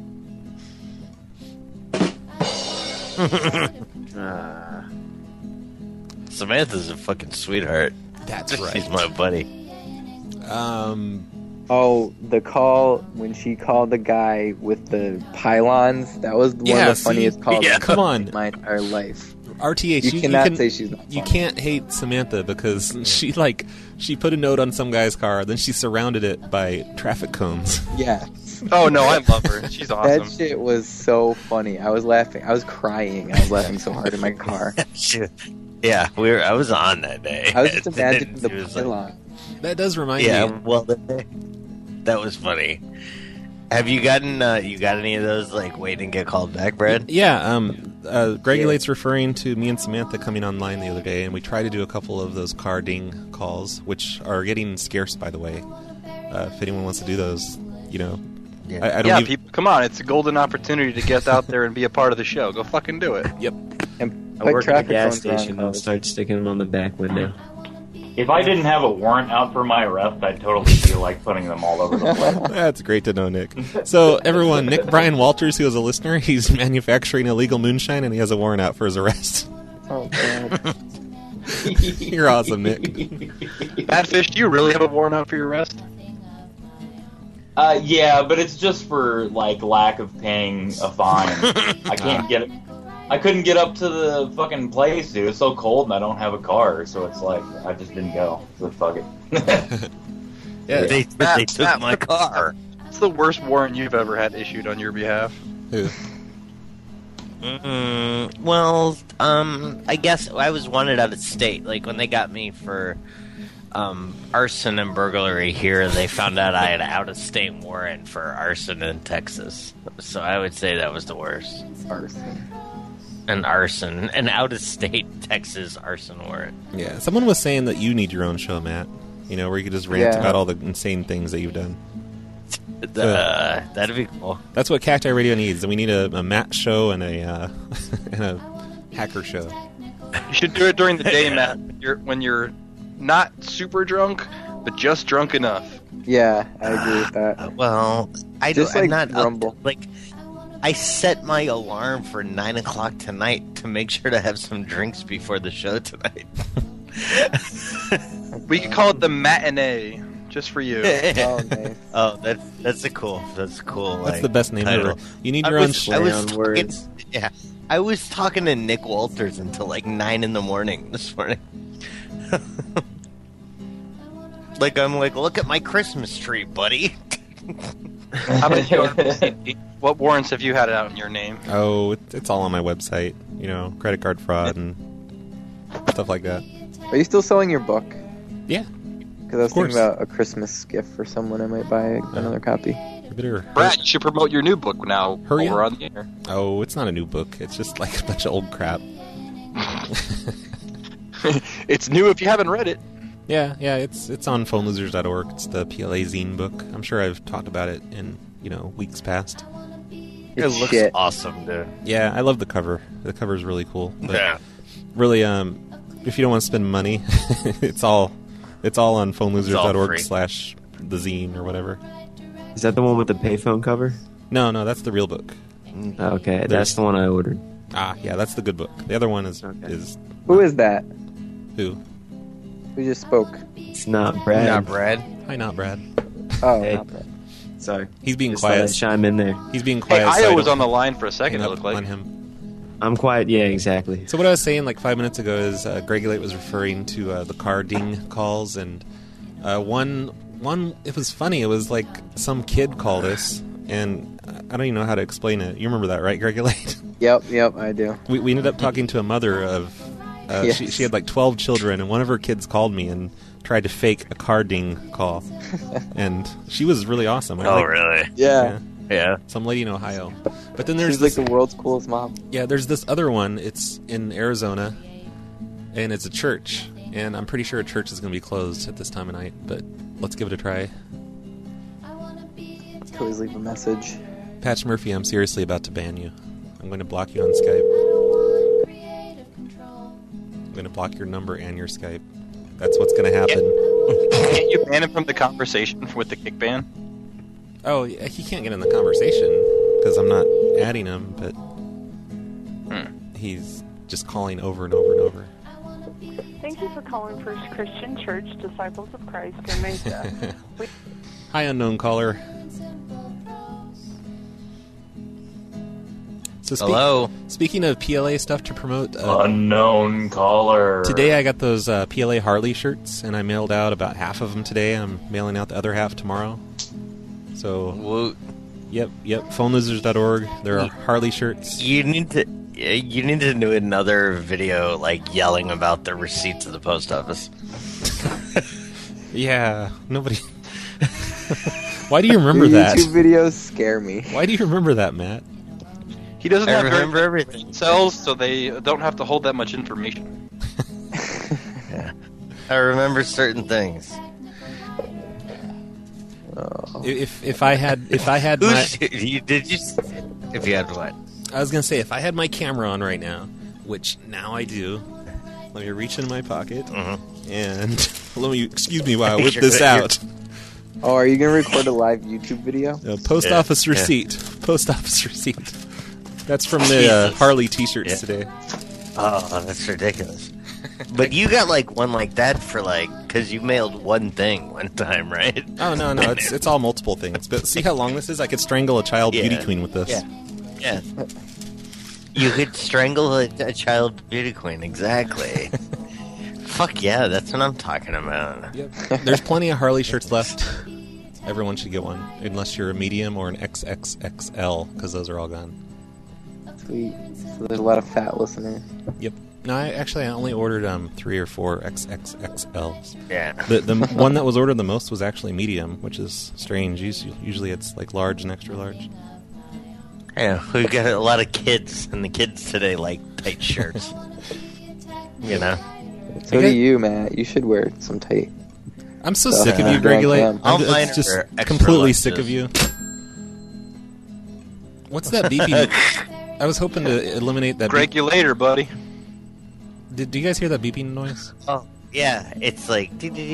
uh, Samantha's a fucking sweetheart. That's right. She's my buddy. Um. Oh, the call when she called the guy with the pylons, that was one Yeah, of the see? funniest calls Yeah. I've Come heard on. in my entire life. R T H, You you, cannot can, say she's not You funny. can't hate Samantha because she like she put a note on some guy's car, then she surrounded it by traffic cones. Yeah. Oh no, I love her. She's awesome. That shit was so funny. I was laughing. I was crying. I was laughing so hard in my car. Yeah, we were. I was on that day. I was just imagining the It was like- pylon. That does remind Yeah, me. well, that was funny. Have you gotten uh, you got any of those like wait and get called back, Brad? Yeah, um, uh, Gregulate's referring to me and Samantha coming online the other day, and we tried to do a couple of those car ding calls, which are getting scarce, by the way. Uh, if anyone wants to do those, you know, Yeah, I, I don't yeah, even- people, come on! It's a golden opportunity to get out there and be a part of the show. Go fucking do it. Yep. And I put work at a traffic gas cones around station. I'll cars. start sticking them on the back window. If I didn't have a warrant out for my arrest, I'd totally feel like putting them all over the place. That's great to know, Nick. So, everyone, Nick Brian Walters, who is a listener, he's manufacturing illegal moonshine, and he has a warrant out for his arrest. Oh, God. You're awesome, Nick. Badfish, do you really have a warrant out for your arrest? Uh, yeah, but it's just for like lack of paying a fine. I can't get it. I couldn't get up to the fucking place, dude. It's so cold, and I don't have a car, so it's like I just didn't go. So fuck it. Yeah, They, Matt, they took Matt, my car. What's the worst warrant you've ever had issued on your behalf? Who? Mm, well, um, I guess I was wanted out of state. Like when they got me for um, arson and burglary here, they found out I had an out-of-state warrant for arson in Texas. So I would say that was the worst. Arson. An arson, an out-of-state Texas arson warrant. Yeah, someone was saying that you need your own show, Matt. You know, where you could just rant Yeah. about all the insane things that you've done. Uh, that'd be cool. That's what Cacti Radio needs. And we need a, a Matt show and a uh, and a hacker show. You should do it during the day, Matt. When you're, when you're not super drunk, but just drunk enough. Yeah, I agree with that. Uh, well, I Just don't, like I'm not Rumble. Up, like I set my alarm for nine o'clock tonight to make sure to have some drinks before the show tonight. We could call it the matinee, just for you. Oh, nice. Oh, that's that's a cool. That's a cool. That's like, the best name title. ever. You need I your own was, show. I was on talking, words. yeah, I was talking to Nick Walters until like nine in the morning this morning. Like I'm like, look at my Christmas tree, buddy. How about you? What warrants have you had out in your name? Oh, it, it's all on my website. You know, credit card fraud and stuff like that. Are you still selling your book? Yeah. Because I was Of course. thinking about a Christmas gift for someone. I might buy another copy. You better. Brad, you should promote your new book now. Hurry over up. on the air. Oh, it's not a new book. It's just like a bunch of old crap. It's new if you haven't read it. Yeah, yeah, it's it's on phone losers dot org. It's the P L A zine book. I'm sure I've talked about it in, you know, weeks past. It looks shit. awesome, dude. Yeah, I love the cover. The cover's really cool. But Yeah. really, um, if you don't want to spend money, it's all it's all on phone losers dot org free. slash the zine or whatever. Is that the one with the payphone cover? No, no, that's the real book. Okay, There's- that's the one I ordered. Ah, yeah, that's the good book. The other one is is Who is that? who? Who just spoke? It's not Brad. Not Brad. Hi, not Brad. Oh, Hey. not Brad. Sorry. He's being Just thought I'd quiet. chime in there. He's being Hey, quiet. so Io I was don't on the line for a second, hang it up looked like. on him. I'm quiet. Yeah, exactly. So what I was saying like five minutes ago is uh, Gregulate was referring to uh, the car ding calls, and uh, one one it was funny. It was like some kid called us, and I don't even know how to explain it. You remember that, right, Gregulate? Yep, yep, I do. we we ended up talking to a mother of uh, Yes. she, she had like twelve children, and one of her kids called me and tried to fake a car ding call, and she was really awesome. I Oh, like- really? Yeah. Yeah. Some lady in Ohio. But then there's She's this, like the world's coolest mom. yeah, there's this other one. It's in Arizona, and it's a church. And I'm pretty sure a church is going to be closed at this time of night. But let's give it a try. Can always leave a message. Patch Murphy, I'm seriously about to ban you. I'm going to block you on Skype. I'm going to block your number and your Skype. That's what's going to happen. Can't you ban him from the conversation with the kick ban? Oh, yeah, he can't get in the conversation because I'm not adding him, but Hmm. he's just calling over and over and over. Thank you for calling First Christian Church, Disciples of Christ in Mesa. We- Hi, unknown caller. So speak- Hello? Speaking of P L A stuff to promote, uh, Unknown caller. today I got those uh, P L A Harley shirts, and I mailed out about half of them today. I'm mailing out the other half tomorrow. So, Woot. yep, yep, phone losers dot org. There are Harley shirts. You need to. You need to do another video, like yelling about the receipts of the post office. Yeah, nobody. Why do you remember Your that? YouTube videos scare me. Why do you remember that, Matt? He doesn't I have very remember everything. cells, so they don't have to hold that much information. Yeah. I remember certain things. If if I had if I had Who my sh- you, did you? s- If you had what? I was gonna say if I had my camera on right now, which now I do. Let me reach in my pocket Mm-hmm. and let me excuse me while I Make whip sure this that out. Oh, are you gonna record a live YouTube video? Uh, post Yeah, office yeah. receipt. Post office receipt. That's from the uh, Jesus. Harley T-shirts Yeah. today. Oh, that's ridiculous. But you got like one like that for like because you mailed one thing one time, right? Oh no, no, it's it's all multiple things. But see how long this is? I could strangle a child Yeah. beauty queen with this. Yeah. Yeah. You could strangle a, a child beauty queen, exactly. Fuck yeah, that's what I'm talking about. Yep. There's plenty of Harley shirts left. Everyone should get one, unless you're a medium or an X X X L, because those are all gone. Sweet. So there's a lot of fat listeners. Yep. No, I actually I only ordered um three or four X X X Ls. Yeah. The the one that was ordered the most was actually medium, which is strange. Usually, usually it's like large and extra large. Yeah, we've got a lot of kids, and the kids today like tight shirts. You know? So do you, Matt. You should wear some tight. I'm so So, sick of uh, you, Gregulate. Grand All I'm mine just, just are extra completely large, sick of yes. you. What's that beeping? I was hoping to eliminate that. Greg, you later, buddy. Did, do you guys hear that beeping noise? Oh, yeah, it's like...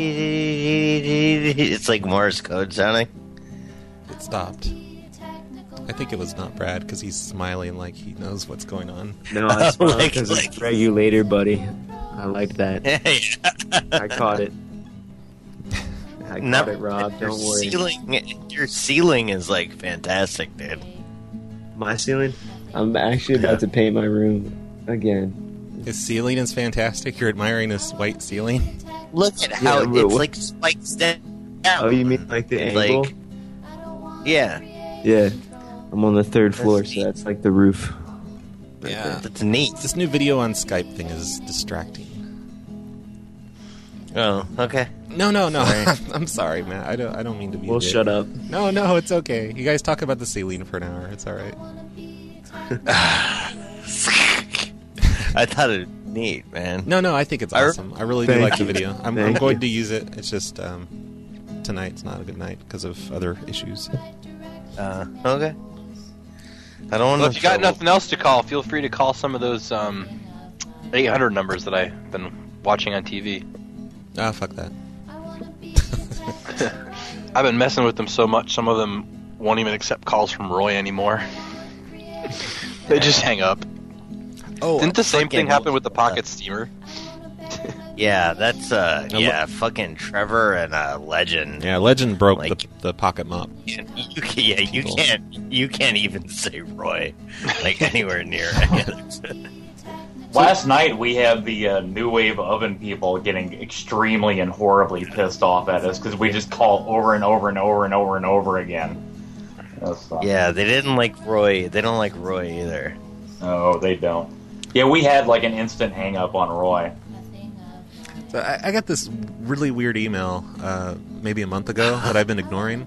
It's like Morse code sounding. It stopped. I think it was not Brad, because he's smiling like he knows what's going on. No, I smiled Like- because like- it's regulator, buddy. I like that. I caught it. I caught No, it, Rob. your Don't worry. Ceiling, your ceiling is like fantastic, dude. My ceiling? I'm actually about to paint my room again. His ceiling is fantastic. You're admiring his white ceiling. Look at how Yeah, but it's what- like spikes down. Oh, you mean like the Like- angle? Yeah, Yeah. I'm on the third floor, so that's like the roof. Yeah. that's neat. This new video on Skype thing is distracting. Oh, okay. No, no, no. Sorry. I'm sorry, man. I don't. I don't mean to be. a Well, dick. shut up. No, no, it's okay. You guys talk about the ceiling for an hour. It's all right. I thought it was neat, man. No, no. I think it's I re- awesome. I really do Thank like the you. video. I'm, I'm Thank going you. to use it. It's just um, tonight's not a good night because of other issues. Uh, okay. I don't want Well, to. if you got nothing else to call, feel free to call some of those um, eight hundred numbers that I've been watching on T V. Ah, fuck that. I've been messing with them so much, some of them won't even accept calls from Roy anymore. They just hang up. Oh, Didn't the same fucking- thing happen with the Pocket Steamer? Yeah, that's uh, Now, yeah, fucking Trevor and uh, Legend. Yeah, Legend broke Like- the, the pocket mop. You, can- yeah, you People. can't, you can't even say Roy, like anywhere near it. Last night we had the uh, New Wave Oven people getting extremely and horribly pissed off at us because we just call over and over and over and over and over again. That's, uh, Yeah, they didn't like Roy. They don't like Roy either. No, they don't. Yeah, we had like an instant hang up on Roy. So I, I got this really weird email uh, maybe a month ago that I've been ignoring.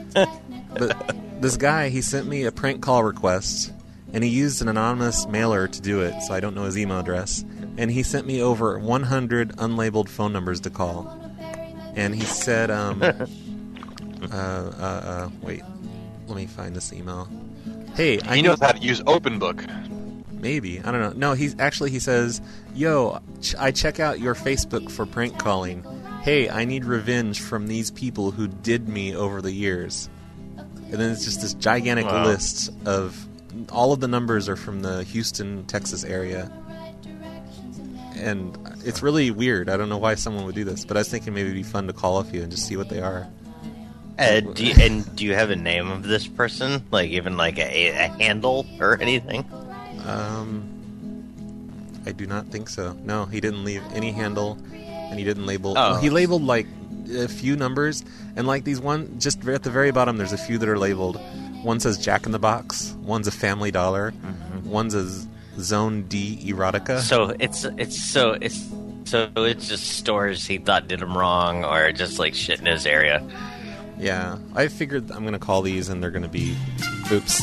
But this guy, he sent me a prank call request, and he used an anonymous mailer to do it, so I don't know his email address. And he sent me over one hundred unlabeled phone numbers to call. And he said, um, uh, uh, uh, wait, let me find this email. Hey, I He know knows how to use OpenBook. Maybe. I don't know. No, he's actually, he says, yo, ch- I check out your Facebook for prank calling. Hey, I need revenge from these people who did me over the years. And then it's just this gigantic Wow. list of, all of the numbers are from the Houston, Texas area. And it's really weird. I don't know why someone would do this, but I was thinking maybe it'd be fun to call a few and just see what they are. Uh, do you, and do you have a name of this person? Like even like a, a handle or anything? Um, I do not think so. No, he didn't leave any handle, and he didn't label. Oh. Well, he labeled like a few numbers, and like these one just at the very bottom. There's a few that are labeled. One says Jack in the Box. One's a Family Dollar. Mm-hmm. One's a Zone D Erotica. So it's it's so it's so it's just stores he thought did him wrong, or just like shit in his area. Yeah, I figured I'm gonna call these, and they're gonna be, oops.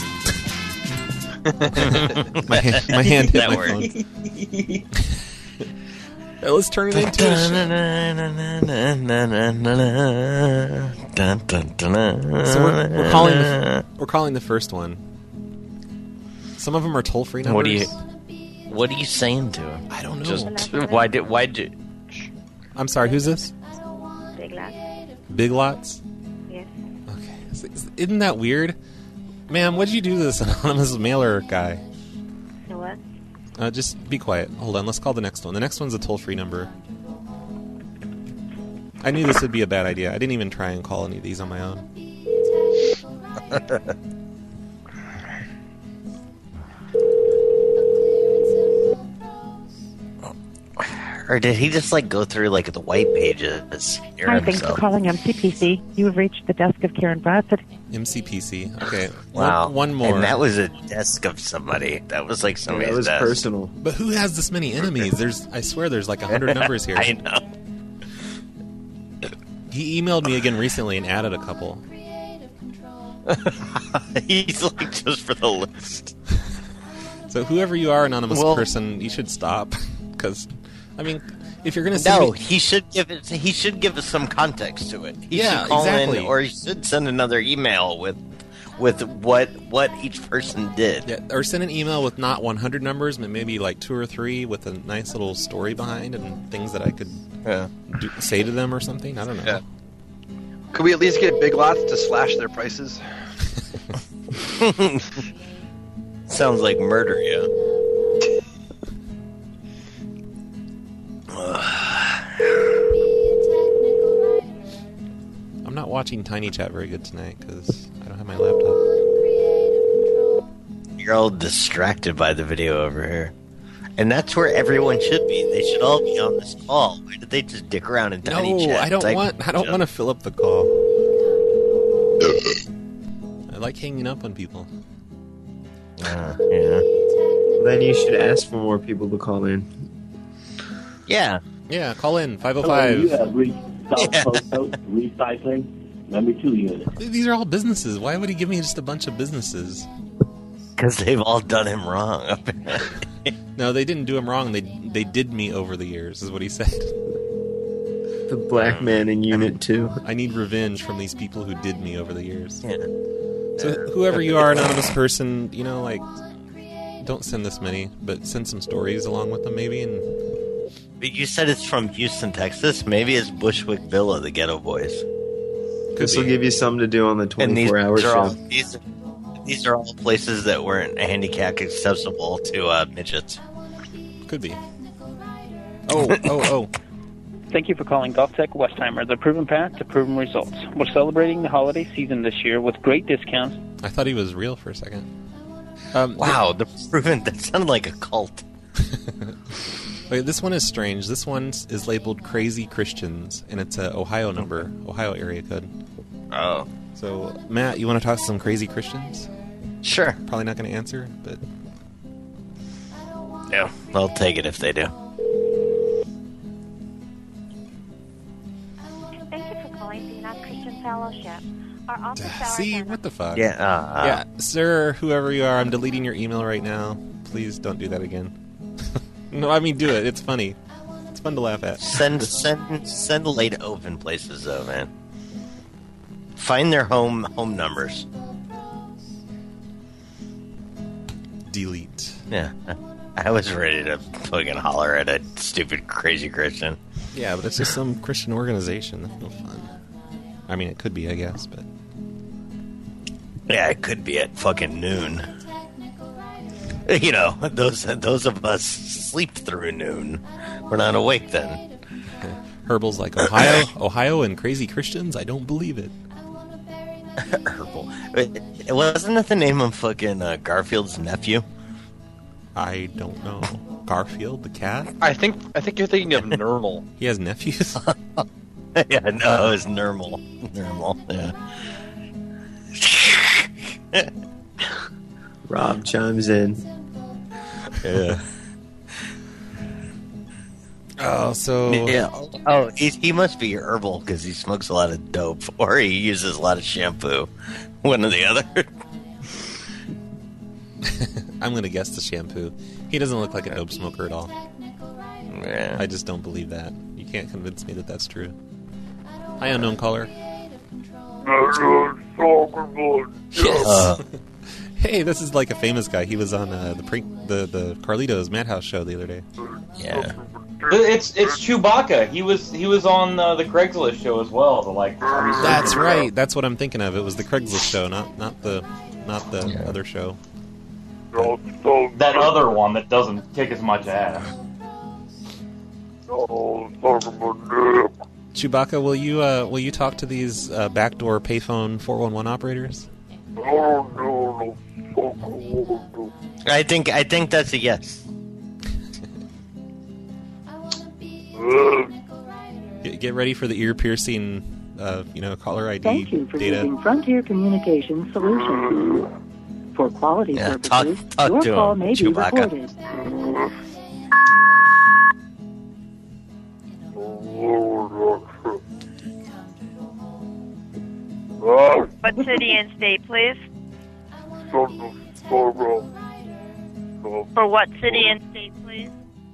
my, hand, my hand hit That my worked. phone. Uh, Let's turn it into a show. So we're, we're calling the, we're calling the first one. Some of them are toll free numbers. What do you What are you saying to him? I don't know. Just why did why did? I'm sorry. Who's this? Big Lots. Big Lots. Yes. Okay. Isn't that weird, ma'am? What'd you do to this anonymous mailer guy? So what? Uh, just be quiet. Hold on. Let's call the next one. The next one's a toll free number. I knew this would be a bad idea. I didn't even try and call any of these on my own. Or did he just like go through like the white pages? Hear Hi, thanks for himself? calling M C P C. You have reached the desk of Karen Bradford. M C P C. Okay. Wow. One, one more. And that was a desk of somebody. That was like somebody's desk. But who has this many enemies? There's, I swear, there's like a hundred numbers here. I know. He emailed me again recently and added a couple. He's like just for the list. So whoever you are, anonymous Well- person, you should stop. Because, I mean, if you're gonna send No, me- he should give it. He should give us some context to it. He Yeah, should call exactly. in, or he should send another email with with what what each person did. Yeah, or send an email with not one hundred numbers, but maybe like two or three with a nice little story behind and things that I could yeah. do, say to them or something. I don't know. Yeah. Could we at least get Big Lots to slash their prices? Sounds like murder, yeah. I'm not watching Tiny Chat very good tonight because I don't have my laptop. You're all distracted by the video over here. And that's where everyone should be. They should all be on this call. Why did they just dick around in Tiny No, Chat? I don't Like, want. I don't want to fill up the call. I like hanging up on people. Uh, yeah. Then you should ask for more people to call in. Yeah. Yeah, call in five oh Hello, you five. have reached South Coast Recycling, number two unit. These are all businesses. Why would he give me just a bunch of businesses? Because they've all done him wrong. No, they didn't do him wrong. They they did me over the years, is what he said. The black man in Unit two. I need revenge from these people who did me over the years. Yeah. So whoever you are, anonymous person, you know, like, don't send this many, but send some stories along with them, maybe. And But you said it's from Houston, Texas. Maybe it's Bushwick Bill of the Ghetto Boys. This will give you something to do on the And these, twenty-four hour these are show. all these, these are all places that weren't handicap accessible to uh, midgets. Could be. Oh, oh, oh. Thank you for calling GolfTech Westheimer, the proven path to proven results. We're celebrating the holiday season this year with great discounts. I thought he was real for a second. Um, wow, the proven, that sounded like a cult. Wait, this one is strange. This one is labeled Crazy Christians, and it's a Ohio number, Ohio area code. Oh. So, Matt, you want to talk to some crazy Christians? Sure. Probably not going to answer, but... Yeah, I'll take it if they do. Thank you for calling the Enoch Christian Fellowship. Our office hours See, are what the fuck? Yeah, uh, yeah, sir, whoever you are, I'm deleting your email right now. Please don't do that again. No, I mean, do it. It's funny. It's fun to laugh at. Send send send late open places though, man. Find their home home numbers. Delete. Yeah, I was ready to fucking holler at a stupid crazy Christian. Yeah, but it's just some Christian organization. That's no fun. I mean, it could be, I guess, but... Yeah, it could be at fucking noon. You know, those those of us sleep through noon. We're not awake then. Herbal's like, Ohio, Ohio and crazy Christians? I don't believe it. Herbal. Wait, wasn't that the name of fucking uh, Garfield's nephew? I don't know. Garfield, the cat? I think I think you're thinking of Nermal. He has nephews? Yeah, no, it was Nermal. Nermal, yeah. Rob chimes in. Yeah. Oh, so... Yeah. Oh, he, he must be herbal because he smokes a lot of dope, or he uses a lot of shampoo. One or the other. I'm going to guess the shampoo. He doesn't look like a dope smoker at all. Yeah. I just don't believe that. You can't convince me that that's true. Hi, unknown caller. Yes. Uh, Hey, this is like a famous guy. He was on uh, the prank, the the Carlitos Madhouse show the other day. Yeah. It's it's Chewbacca. He was he was on uh, the Craigslist show as well. The like. That's right. That's what I'm thinking of. It was the Craigslist show, not not the not the yeah. other show. That other one that doesn't kick as much ass. Chewbacca, will you uh, will you talk to these uh, backdoor payphone four one one operators? I think I think that's a yes. Get, get ready for the ear piercing, uh, you know, caller I D Thank you for data. using Frontier Communications Solutions. For quality Yeah, purposes, talk- talk your to call him, may Chewbacca. be recorded. What city and state, please? For what city and state, please?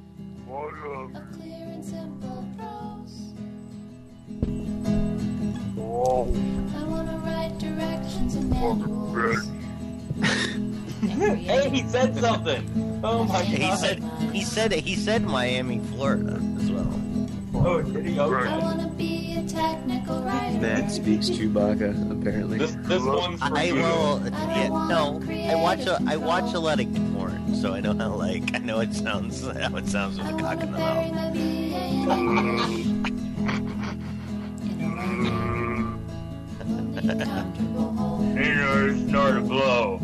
Hey, he said something. Oh my god. He said he said he said Miami, Florida as well. Oh, did he? Okay. Matt speaks Chewbacca, apparently. This this one's for I you. will. Yeah, no, I watch a I watch a lot of porn, so I know how like I know it sounds how it sounds with a cock in the mouth. You know, it's not a blow.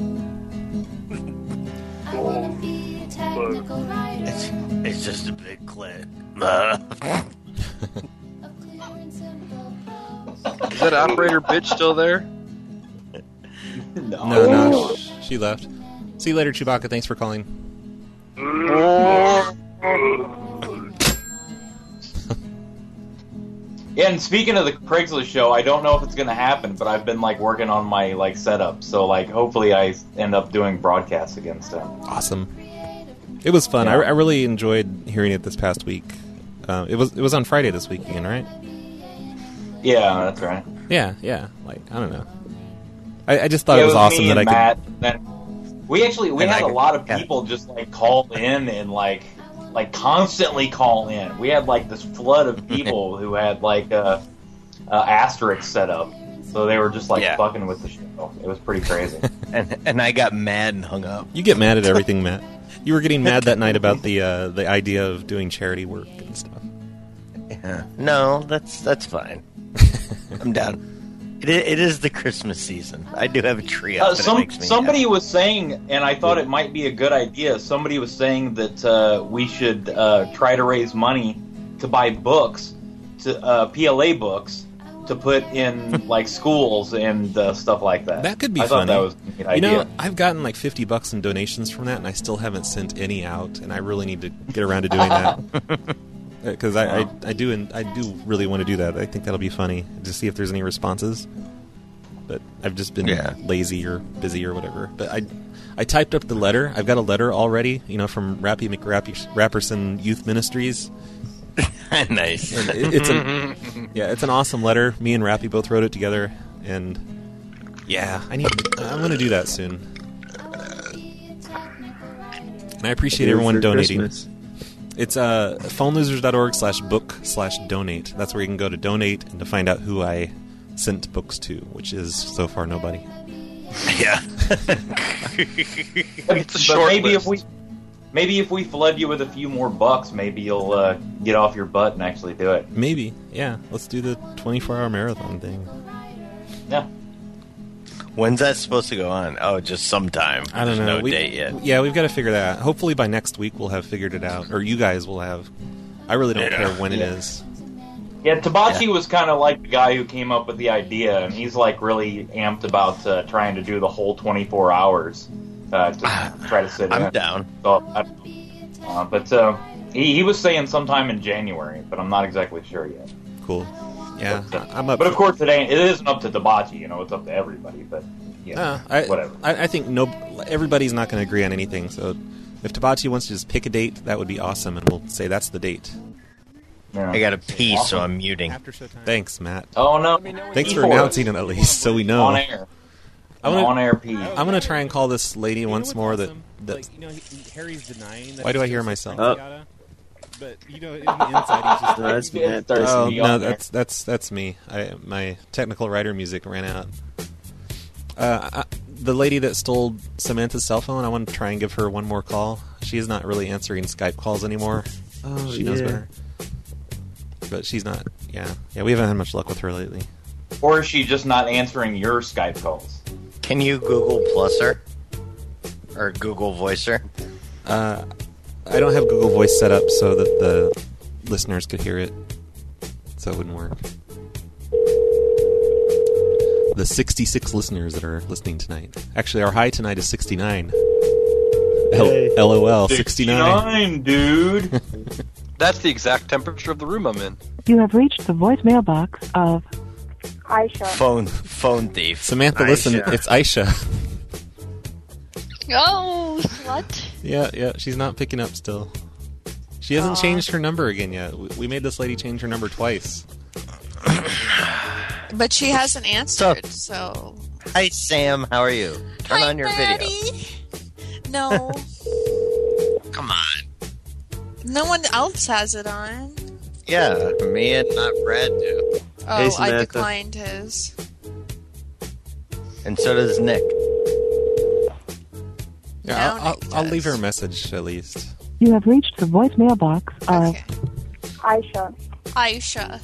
It's, it's just a big clit. Uh, Is that operator bitch still there? No, no, sh- she left. See you later, Chewbacca. Thanks for calling. Yeah, and speaking of the Craigslist show, I don't know if it's going to happen, but I've been like working on my like setup, so like hopefully I end up doing broadcasts against them. Awesome. It was fun. Yeah. I, I really enjoyed hearing it this past week. Uh, it was it was on Friday this week again, right? Yeah, that's right. Yeah, yeah. Like I don't know. I, I just thought Yeah, it was, awesome me that I and could. Matt, then we actually we And had I a could- lot of yeah. people just like call in and like like constantly call in. We had like this flood of people who had like uh, uh, asterisks set up. So they were just like Yeah. fucking with the show. It was pretty crazy. and and I got mad and hung up. You get mad at everything, Matt. You were getting mad that night about the uh, the idea of doing charity work and stuff. Yeah. No, that's that's fine. I'm down. It, i- it is the Christmas season. I do have a tree up. Uh, and it some, makes me somebody happy. was saying, and I thought it might be a good idea. Somebody was saying that uh, we should uh, try to raise money to buy books, to uh, P L A books, to put in like schools and uh, stuff like that. That could be I thought funny. that was a good You idea. know, I've gotten like fifty bucks in donations from that, and I still haven't sent any out. And I really need to get around to doing that because I, I, I do and I do really want to do that. I think that'll be funny to see if there's any responses. But I've just been Yeah. lazy or busy or whatever. But I, I typed up the letter. I've got a letter already, you know, from Rappy McRapperson Youth Ministries. Nice. And it, it's an, yeah, it's an awesome letter. Me and Rappy both wrote it together, and yeah, I need. I'm going to do that soon. And I appreciate Do it everyone for donating. Christmas. It's uh, phonelosers.org slash book slash donate. That's where you can go to donate and to find out who I sent books to, which is so far nobody. Yeah. But short maybe list. if we, maybe if we flood you with a few more bucks, maybe you'll uh, get off your butt and actually do it. Maybe, yeah. Let's do the twenty-four hour marathon thing. Yeah. When's that supposed to go on? Oh, just sometime. I don't There's know. no We- date yet. Yeah, we've got to figure that out. Hopefully by next week we'll have figured it out, or you guys will have. I really don't Yeah. care when it Yeah. is. Yeah, Tabachi was kind of like the guy who came up with the idea, and he's like really amped about uh, trying to do the whole twenty-four hours uh, to try to sit in. I'm down. So, I, uh, but uh, he, he was saying sometime in January, but I'm not exactly sure yet. Cool. Yeah, But, uh, I'm up. But of course, it ain't. It isn't up to Tabachi. You know, it's up to everybody. But yeah, Uh, I, whatever. I, I think no. Everybody's not going to agree on anything. So if Tabachi wants to just pick a date, that would be awesome, and we'll say that's the date. Yeah. I got to pee, so Awesome. I'm muting. Thanks, Matt. Oh no! Thanks for Before announcing it at least, so we know. on air. I wanna- on air pee. I'm going to try and call this lady once more. That, that Like, you know, he, Harry's denying that. Why do it's I hear just myself? yada yada. But you know, in the inside, he's just No, like, that's yeah, Matt. it starts Oh to be no, on there. that's that's that's me. I, my technical writer music ran out. Uh, I, the lady that stole Samantha's cell phone, I want to try and give her one more call. She is not really answering Skype calls anymore. Oh, she knows yeah. better, but she's not. Yeah, yeah, we haven't had much luck with her lately. Or is she just not answering your Skype calls? Can you Google Plus her? Or Google Voice her? Uh, I don't have Google Voice set up so that the listeners could hear it, so it wouldn't work. The sixty-six listeners that are listening tonight. Actually, our high tonight is sixty-nine. Yay. L- LOL, sixty-nine. sixty-nine, dude. That's the exact temperature of the room I'm in. You have reached the voicemail box of Aisha. Phone phone thief. Samantha, listen, Aisha. it's Aisha. Oh, what? Yeah, yeah, she's not picking up still. She hasn't Aw. changed her number again yet. We- We made this lady change her number twice. But she hasn't answered, so. Hi, Sam. How are you? Turn Hi, on your Maddie. video. No, Come on. no one else has it on. Yeah, me and not Brad do. Oh, Hey, I Samantha. declined his. And so does Nick. Yeah, Now I'll, I'll, Nick I'll leave her does. a message at least. You have reached the voicemail box of Okay. Aisha. Aisha.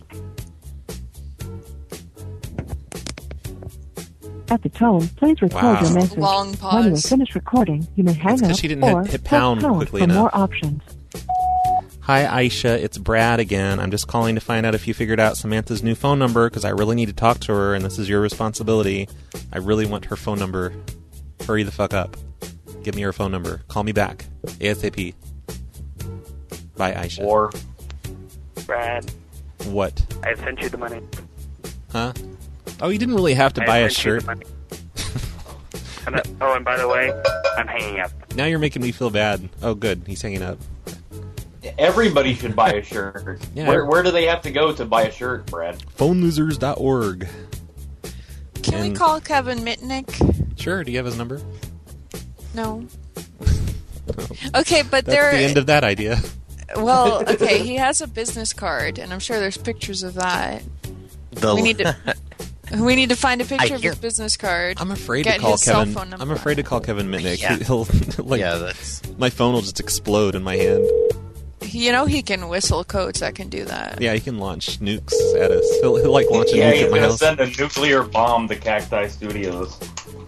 At the tone, please record Wow. your message. Long When you are pause. finished recording, you may hang It's 'cause up she didn't or hit- hit press pound pound quickly for enough. more options. Hi, Aisha. It's Brad again. I'm just calling to find out if you figured out Samantha's new phone number because I really need to talk to her, and this is your responsibility. I really want her phone number. Hurry the fuck up. Give me her phone number. Call me back. ASAP. Bye, Aisha. Or Brad, What? I sent you the money. Huh? Oh, you didn't really have to I buy a sent you shirt. the money. And, uh, oh, and by the way, I'm hanging up. Now you're making me feel bad. Oh, good. He's hanging up. everybody should buy a shirt. Yeah. Where where do they have to go to buy a shirt, Brad? phone losers dot org. Can we And- call Kevin Mitnick? Sure. Do you have his number? No. Okay, but That's there. the end of that idea. Well, okay, he has a business card, and I'm sure there's pictures of that. The, We need to. We need to find a picture I of hear- his business card. I'm afraid Get to call his cell Kevin. phone number. I'm afraid to call Kevin Mitnick. Yeah. He'll like Yeah, that's- my phone will just explode in my hand. You know he can whistle codes that can do that. Yeah, he can launch nukes at us. He'll, he'll like launch a Yeah, nuke he's at my gonna house. send a nuclear bomb to Cacti Studios.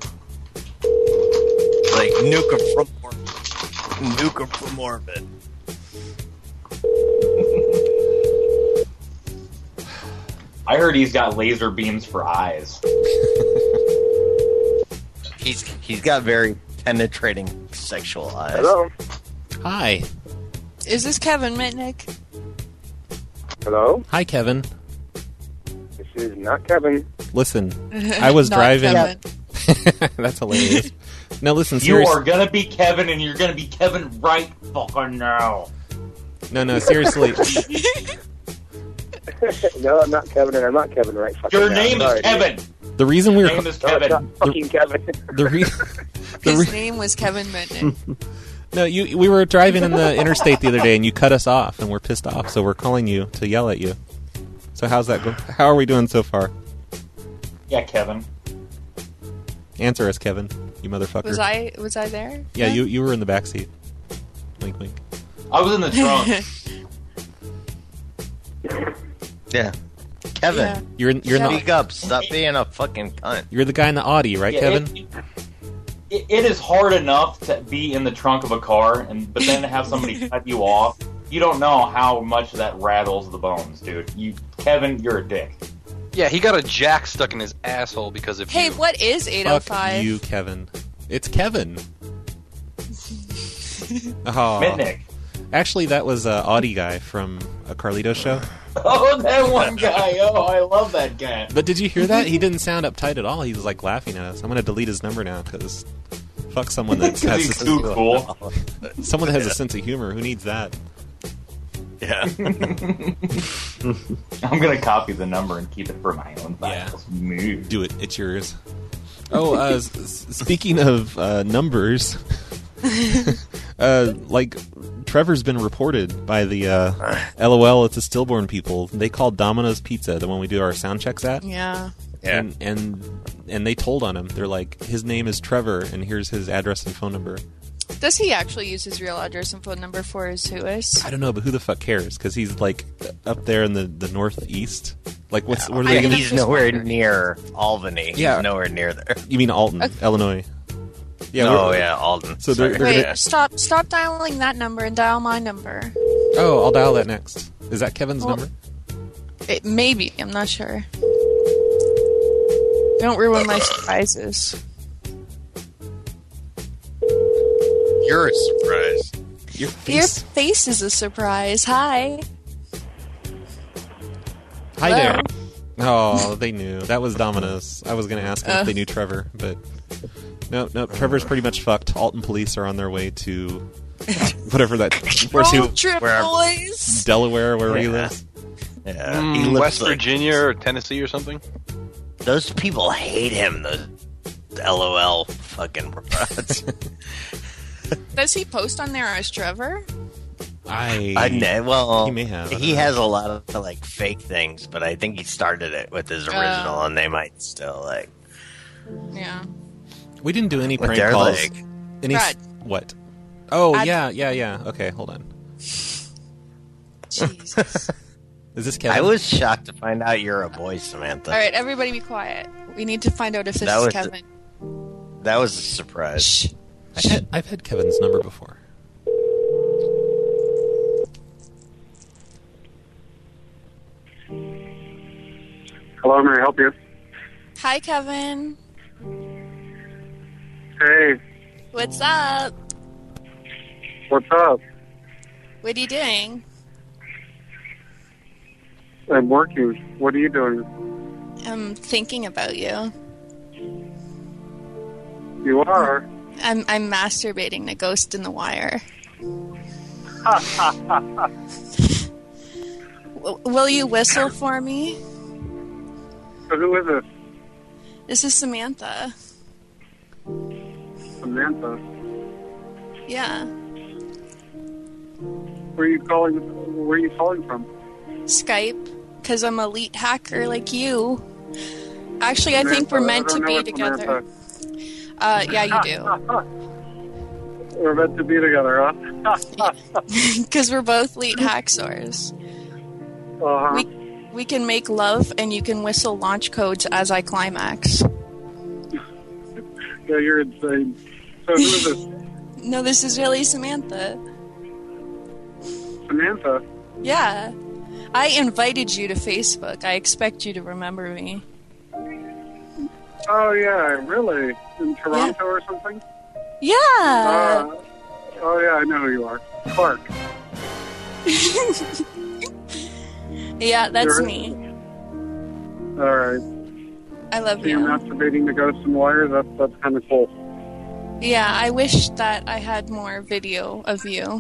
Like nuke him from orbit. Nuke him from orbit. I heard he's got laser beams for eyes. He's he's got very penetrating sexual eyes. Hello? Hi. Is this Kevin Mitnick? Hello? Hi, Kevin. This is not Kevin. Listen, I was Not driving. Kevin. That's hilarious. Now listen, You seriously. are gonna be Kevin, and you're gonna be Kevin right fucking now. No, no, seriously. No, I'm not Kevin, and I'm not Kevin right fucking Your now. name Sorry, is Kevin. The reason we Your were name is No, it's Kevin. not fucking Kevin. the re- the His re- name was Kevin Mitnick. no, you we were driving in the interstate the other day, and you cut us off, and we're pissed off, so we're calling you to yell at you. So how's that go? How are we doing so far? Yeah, Kevin. Answer us, Kevin. You motherfucker. Was I was I there? Yeah, you you were in the back seat. Wink, wink. I was in the trunk. Yeah. Kevin, Yeah. You're in, you're in speak the up. Stop being a fucking cunt. you're the guy in the Audi, right, Yeah, Kevin? It, it, it is hard enough to be in the trunk of a car, and but then to have somebody cut you off. You don't know how much that rattles the bones, dude. You, Kevin, you're a dick. Yeah, he got a jack stuck in his asshole because of Hey, you. what is eight oh Fuck five? you, Kevin. It's Kevin. Oh. Mitnick. Actually, that was uh, Audi guy from a Carlito show. Oh, that one guy. Oh, I love that guy. But did you hear that? He didn't sound uptight at all. He was like laughing at us. I'm gonna delete his number now because fuck someone that 'Cause has he's a, too cool. someone that has a sense of humor. Who needs that? Yeah. I'm gonna copy the number and keep it for my own files. Yeah. Do it. It's yours. Oh, uh, s- s- speaking of uh, numbers, uh, like Trevor's been reported by the uh, LOL at the Stillborn people. They called Domino's Pizza, the one we do our sound checks at. Yeah. Yeah. And, and and they told on him. They're like, his name is Trevor, and here's his address and phone number. Does he actually use his real address and phone number for his Whois? I don't know, but who the fuck cares? Because he's like up there in the, the northeast. Like, what's what are I they mean, going he's nowhere near Albany. Yeah. He's nowhere near there. You mean Alton, Okay. Illinois? Yeah. Oh, we're- yeah, Alton. So they're, Sorry. they're Wait, gonna, stop stop dialing that number and dial my number. oh, I'll dial that next. Is that Kevin's Well- number? It, maybe, I'm not sure. Don't ruin my surprises. You're a surprise. Your Your face. face is a surprise. Hi. Hi Hello. there. Oh, they knew. That was Domino's. I was going to ask them Uh. if they knew Trevor, but no, no. Trevor's pretty much fucked. Alton police are on their way to whatever that. Where's he? Road trip, wherever- boys. Delaware, wherever he Yeah. lives. Yeah. Mm, he lives West like- Virginia or Tennessee or something. Those people hate him. Those LOL fucking robots. Does he post on there as Trevor? I. I know. Well, He may have, I don't He know. has a lot of like fake things, but I think he started it with his original, Oh. and they might still like. Yeah. We didn't do any But prank they're calls. like- Any s- Brad. what? Oh I'd- yeah, yeah, yeah. Okay, hold on. Jesus. Is this Kevin? I was shocked to find out you're a boy, Samantha. All right, everybody be quiet. We need to find out if this That is was- Kevin. That was a surprise. Shh. I've had, I've had Kevin's number before. Hello, may I help you? Hi, Kevin. Hey, What's up? what's up? What are you doing? I'm working. What are you doing? I'm thinking about you. You are? I'm I'm masturbating to Ghost in the Wire. W- will you whistle for me? Who is it? This is Samantha. Samantha. Yeah. Where are you calling? Where are you calling from? Skype, because I'm a elite hacker like you. Actually, I think we're Samantha, meant I to don't know be what together. Samantha- Uh, yeah, you do. We're meant to be together, huh? Because we're both lead hacksaws. Uh-huh. We we can make love, and you can whistle launch codes as I climax. Yeah, you're insane. So who is this? No, this is really Samantha. Samantha? Yeah. I invited you to Facebook. I expect you to remember me. Oh, yeah, really? In Toronto or something? Yeah. Uh, oh, yeah, I know who you are. Clark. Yeah, that's You're- me. All right. I love So you're you. masturbating to Ghosts and Wires? That's, that's kind of cool. Yeah, I wish that I had more video of you.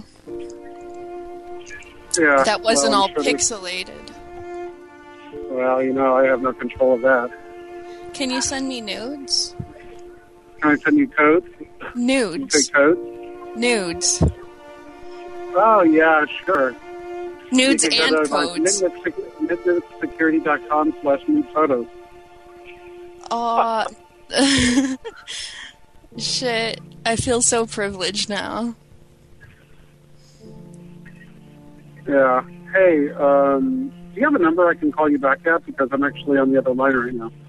Yeah. That wasn't well, all I'm sure there's- pixelated. Well, you know, I have no control of that. Can you send me nudes? Can I send you codes? Nudes. You say codes? Nudes. Oh, yeah, sure. Nudes You can and go to codes. nitwit security dot com slash nude photos. Aw. Shit. I feel so privileged now. Yeah. Hey, um, do you have a number I can call you back at? Because I'm actually on the other line right now.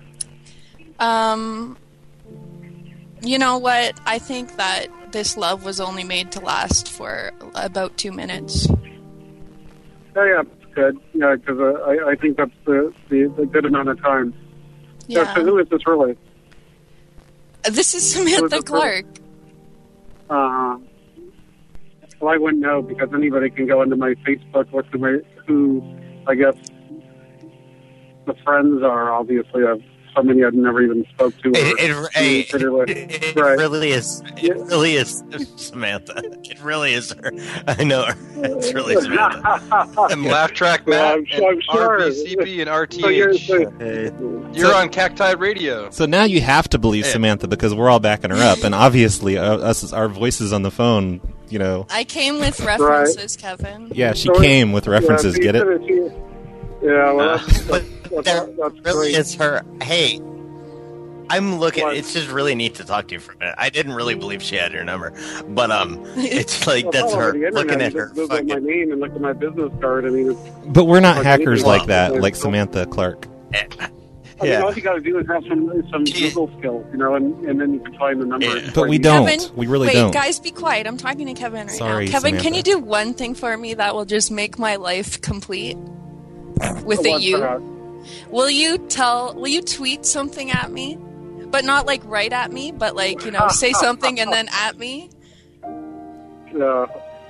Um, you know what? I think that this love was only made to last for about two minutes. Oh, yeah, that's good. Yeah, because uh, I, I think that's the, the, the good amount of time. Yeah. So who is this really? This is Samantha Clark. Uh, well, I wouldn't know because anybody can go into my Facebook, look at my, who I guess the friends are. Obviously, I've so many I've never even spoke to. or It, it, hey, considered with. it Right. really is. It really is Samantha. It really is her. I know her. It's really Samantha. And Laugh Track Yeah, Matt, I'm sure- I'm and sure. R B C P, and R T So you're- H. so- You're So- on Cacti Radio. So now you have to believe Yeah. Samantha because we're all backing her up, and obviously uh, us, our voices on the phone, you know. I came with references, Kevin. Yeah, she So- came with references. Yeah, Get it? so you- Yeah, well, that's, that's, But that's, that that's really great. is her. Hey, I'm looking. It's just really neat to talk to you for a minute. I didn't really believe she had your number, but um, it's like Well, that's all over her the internet, looking you at her. just Google my name and look at my business card. I mean, it's, But we're not Like hackers anything like else. that, Yeah. like Samantha Clark. I mean, Yeah. all you got to do is have some some Google skills, you know, and, and then you can find the number. But we don't. Kevin, We really wait, don't. guys, be quiet. I'm talking to Kevin right Sorry, now. Kevin, Samantha. can you do one thing for me that will just make my life complete? With a What's U. that? Will you tell? Will you tweet something at me? But not like right at me, but like, you know, say something and then at me. Yeah.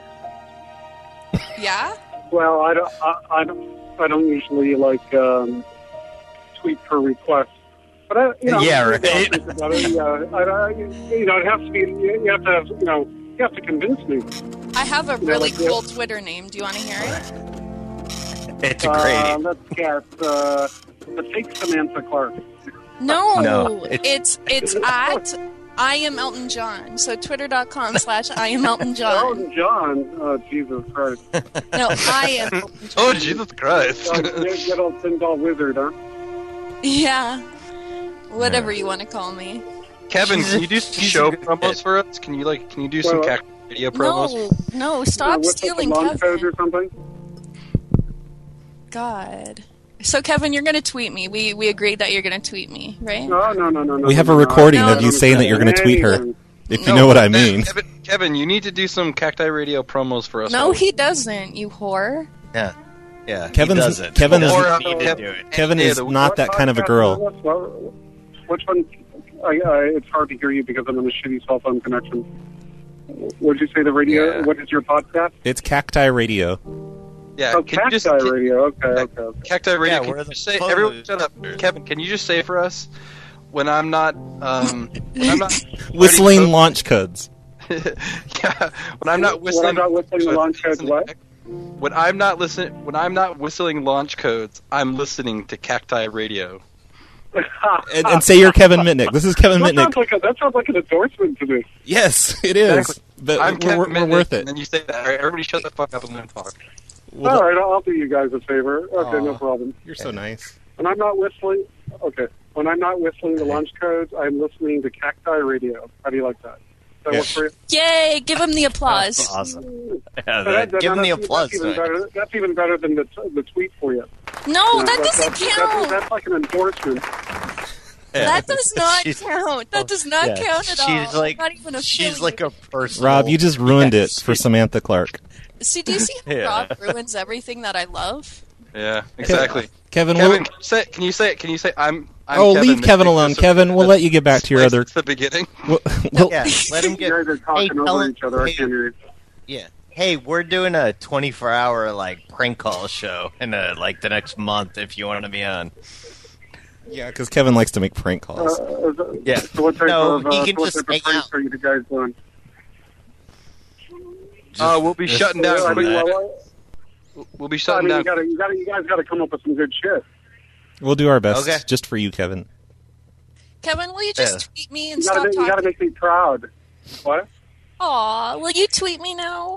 Yeah. Well, I don't. I, I don't. I don't usually like um, tweet per request. But I, you know, Yeah, maybe I'll right. think about it. Yeah, I, I, you know, it has to be. You have to have. You know, you have to convince me. I have a You know, really like, cool Twitter name. Do you want to hear it? It's a great. Uh, let's get uh, the fake Samantha Clark. No, No, it's it's at I am Elton John. So twitter.com slash I am Elton John. Elton John. Oh, Jesus Christ. No, I am Elton John. Oh, Jesus Christ. Oh, good, good old Sinbad Wizard, huh? Yeah. Whatever you want to call me. Kevin, She's can a- you do some she's a show good promos for us? Can you like? Can you do some Well, Cacti Radio promos? No, no, Uh, stop what's stealing the launch code Kevin. or something? God. So Kevin, you're gonna tweet me. We we agreed that you're gonna tweet me, right? No, no, no, no, no. We have no, a no, recording I of you don't saying that you're going to tweet her. anything. If you No, know what I Kevin- mean. Kevin, Kevin, you need to do some Cacti Radio promos for us. No, all. he doesn't, you whore. Yeah, yeah. Kevin's- he doesn't. Kevin's- He Or, doesn't uh, need to Kev- do it. Kevin Yeah, is the- not that kind of a girl. Which one? I, I, it's hard to hear you because I'm on a shitty cell phone connection. What did you say? The radio? Yeah. What is your podcast? It's Cacti Radio. Yeah, Oh, can you just Cacti Radio. Okay, okay, okay. Cacti Radio? Yeah, can we're you the just say phone everyone? booth. Shut up, Kevin. Can you just say for us when I'm not um when I'm not Whistling ready to- launch codes. yeah, when I'm not whistling. When I'm not whistling the launch codes, what? When I'm not listen, when I'm not whistling launch codes, I'm listening to Cacti Radio. And, and say you're Kevin Mitnick. This is Kevin That Mitnick. sounds like a, that sounds like an endorsement to me. Yes, it is. Exactly. But I'm we're, Kevin we're, we're Mitnick, worth And it. then you say that. All right, everybody, shut the fuck up and let me talk. Well, All right, I'll, I'll do you guys a favor. Okay, Aw. no problem. You're so nice. And I'm not whistling. Okay. when I'm not whistling the lunch codes, I'm listening to Cacti Radio. How do you like that? Does that work for you? Yay! Give him the applause. That's awesome. Yeah, So that, that- give him the that's- applause. That's even, man. better, that's even better than the, t- the tweet for you. No, You know, that that's- doesn't that's, count. That's, that's like an endorsement. That does not She's- count. That does not Yeah, count at all. she's like- not even a She's like a person. Rob, you just ruined it for Samantha Clark. See, do you see how Yeah. Rob ruins everything that I love? Yeah, exactly. Kevin, Kevin, we'll- can you say? Can you say? Can you say? I'm. I'm oh, Kevin leave Mitnick. Kevin alone. Just- Kevin, we'll let you get back to your Since other. it's the beginning. We'll, we'll- Yeah, let him get. You guys are talking Hey, over tell him- each other. I hey, can't hear you. Yeah. Hey, we're doing a twenty-four hour like prank call show in uh like the next month if you want to be on. Yeah, because Kevin likes to make prank Uh, calls. uh, Yeah. So what type No, of, uh, he can what just type of hang pranks out. are you guys doing? Uh, we'll be just- shutting down. I mean, quick. well, We'll be I shutting mean, down. you gotta, you gotta, you guys got to come up with some good shit. We'll do our best Okay. just for you, Kevin. Kevin, will you just Yeah. tweet me and You gotta, stop make, you gotta talking? make me proud. What? Aw, will you tweet me now?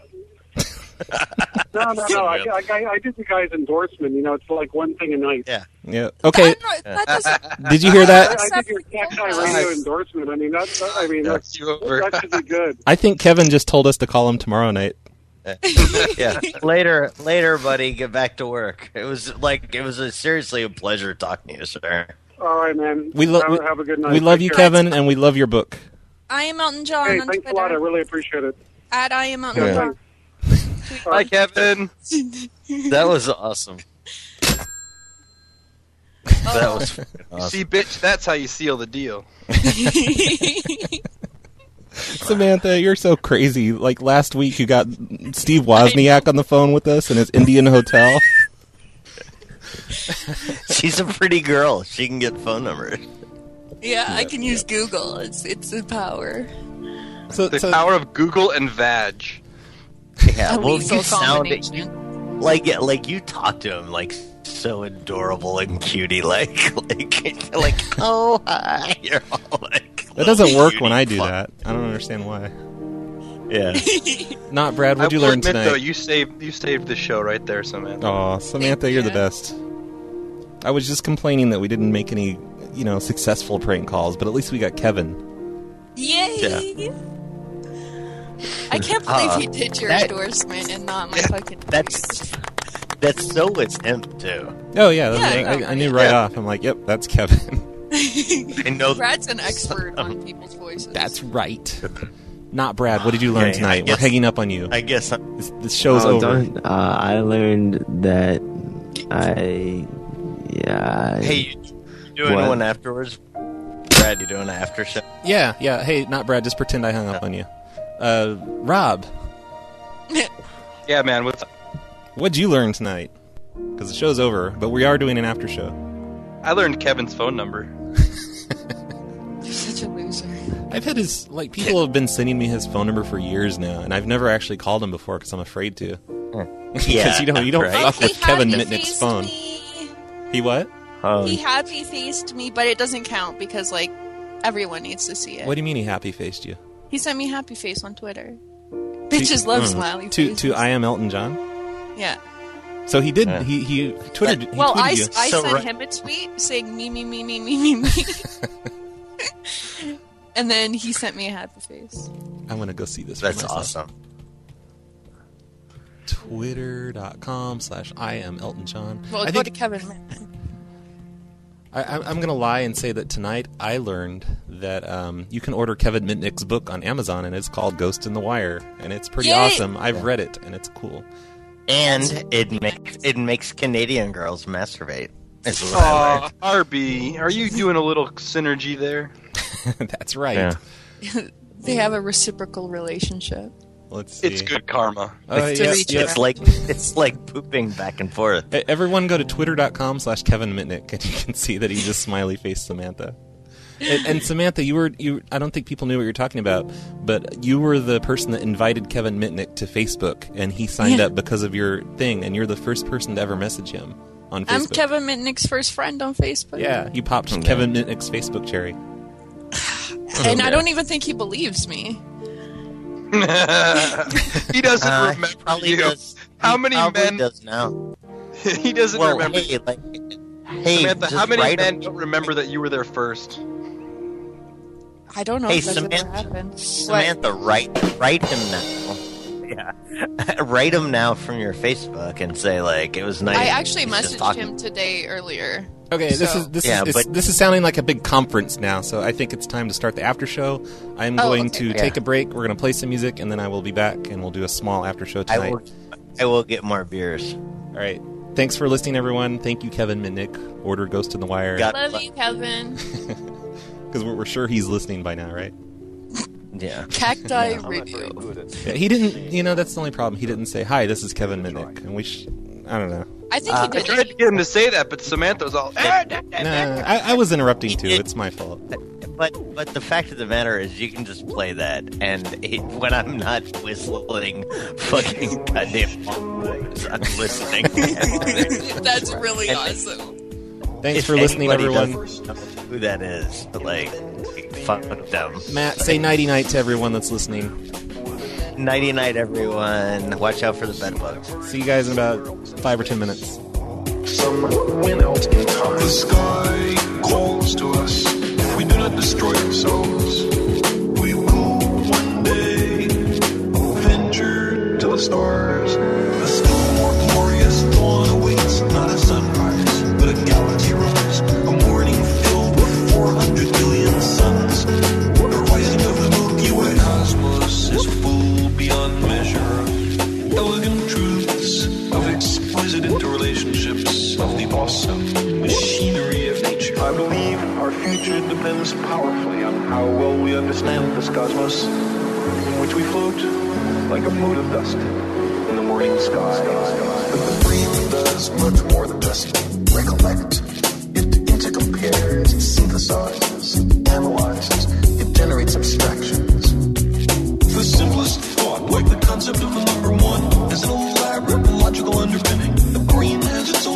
No, no, no. I, I, I, I did the guy's endorsement. You know, it's like one thing a night. Yeah. Yeah. Okay. That, that doesn't. Did you hear that? I, I did your Cacti Radio endorsement. I mean, that's. I mean, that's, you over. that should be good. I think Kevin just told us to call him tomorrow night. Yeah. Later, later, buddy. Get back to work. It was like it was a, seriously a pleasure talking to you, sir. All right, man. We love. have, have a good night. We love Take you, care. Kevin, and we love your book. I am Elton John Hey, on thanks a Twitter. lot. I really appreciate it. At I am Elton Yeah. John. Hi, Kevin. That was awesome. That was awesome. See, bitch, that's how you seal the deal. Samantha, you're so crazy. Like last week, you got Steve Wozniak on the phone with us in his Indian hotel. She's a pretty girl. She can get phone numbers. Yeah, I can use Google. It's it's the power. So, The so power of Google and Vag. Yeah, A well, lethal you sound combination. like like you talk to him like so adorable and cutie, like like like oh hi. You're all like that doesn't work cutie when I do fuck. that. I don't understand why. Yeah. Not Brad. I What'd you will learn admit, tonight? though, you saved you saved the show right there, Samantha. Aw, Samantha, you're the you. best. I was just complaining that we didn't make any, you know, successful prank calls, but at least we got Kevin. Yay! I can't believe Uh, he did your that- endorsement and not my fucking. That's that's so it's him too. Oh yeah, Yeah, I, I know, I, I knew right Yeah. off. I'm like, yep, that's Kevin. I know. Brad's an expert on people's voices. That's right. Not Brad. What did you learn Okay, I tonight? We're guess- hanging up on you. I guess I'm, This, this show's Oh, over. don't- uh, I learned that I. Yeah. I- hey, you, you doing What? one afterwards? Brad, you doing an after show? Yeah, yeah. Hey, not Brad. Just pretend I hung up on you. Uh, Rob, Yeah, man. What's what'd you learn tonight? Because the show's over, but we are doing an after show. I learned Kevin's phone number. You're such a loser. I've had his like people have been sending me his phone number for years now, and I've never actually called him before because I'm afraid to. Because Yeah, you don't you don't right. fuck He with Kevin happy Mitnick's faced phone. me. He what? um, He happy faced me, but it doesn't count because like everyone needs to see it. What do you mean he happy faced you? He sent me happy face on Twitter. Bitches love Mm. smiley To faces. to I am Elton John. Yeah. So he did. Yeah. He he twittered. He Well, tweeted I, you. I So sent right- him a tweet saying me me me me me me me, and then he sent me a happy face. I'm gonna go see this. for That's myself. awesome. Twitter.com slash I am Elton John. Well, I go think to Kevin. I, I- I'm gonna lie and say that tonight I learned that um, you can order Kevin Mitnick's book on Amazon, and it's called Ghost in the Wire, and it's pretty Yay! awesome. I've read it, and it's cool. And it makes it makes Canadian girls masturbate. Is what I Aw, learned. R B, are you doing a little synergy there? That's right. Yeah. They have a reciprocal relationship. Let's see. It's good karma. Oh, It's to yes, reach yes. It's like it's like pooping back and forth. Hey, everyone go to twitter.com slash Kevin Mitnick, and you can see that he just smiley faced Samantha. And, and Samantha, you were you. I don't think people knew what you were talking about, but you were the person that invited Kevin Mitnick to Facebook, and he signed Yeah. up because of your thing, and you're the first person to ever message him on Facebook. I'm Kevin Mitnick's first friend on Facebook. Yeah, you popped Okay. Kevin Mitnick's Facebook cherry. And I don't even think he believes me. He doesn't Uh, he remember probably you. does. How He many probably men? does now. He doesn't Well, remember. hey, like, Hey, Samantha, just how many write men him- don't remember that you were there first? I don't know Hey, if that's Samantha- ever happened. Samantha, write write him now. Yeah, write him now from your Facebook and say like it was nice. I actually He's just messaged talking- him today earlier. Okay, this So- is this Yeah, is it's- but- this is sounding like a big conference now. So I think it's time to start the after show. I'm Oh, going okay. to Yeah. take a break. We're going to play some music, and then I will be back, and we'll do a small after show I tonight. will, I will get more beers. All right. Thanks for listening, everyone. Thank you, Kevin Mitnick. Order Ghost in the Wire. Got- Love you, Kevin. Because we're, we're sure he's listening by now, right? Yeah. Cacti Radio. Yeah, he didn't. You know, that's the only problem. He didn't say, "Hi, this is Kevin Mitnick," and we. Sh- I don't know. I think Uh, he I did. tried to get him to say that, but Samantha was all. "Ah, da, da, Nah, da." I, I was interrupting too. It's my fault. But but the fact of the matter is, you can just play that, and it, when I'm not whistling, fucking goddamn, I'm listening. That's really awesome. Thanks If for listening, anybody everyone. doesn't know who that is, like, fuck them. Matt, say nighty night to everyone that's listening. Nighty night, everyone. Watch out for the bed bugs. See you guys in about five or ten minutes. Some went out in time. The sky calls to us. If we do not destroy ourselves, we will one day venture to the stars. A still more glorious dawn awaits, not a sunrise, but a galaxy rise. A morning filled with four hundred billion suns. The rising of the Milky Way. Cosmos is full beyond measure of elegant truths, of exquisite interrelationships, of the awesome machinery of nature. I believe our future depends powerfully on how well we understand this cosmos, in which we float like a mote of dust in the morning sky. But the brain does much more than just recollect. It intercompares, it synthesizes, it analyzes, it generates abstractions. The simplest thought, like the concept of the number one, has an elaborate logical underpinning. The brain has its own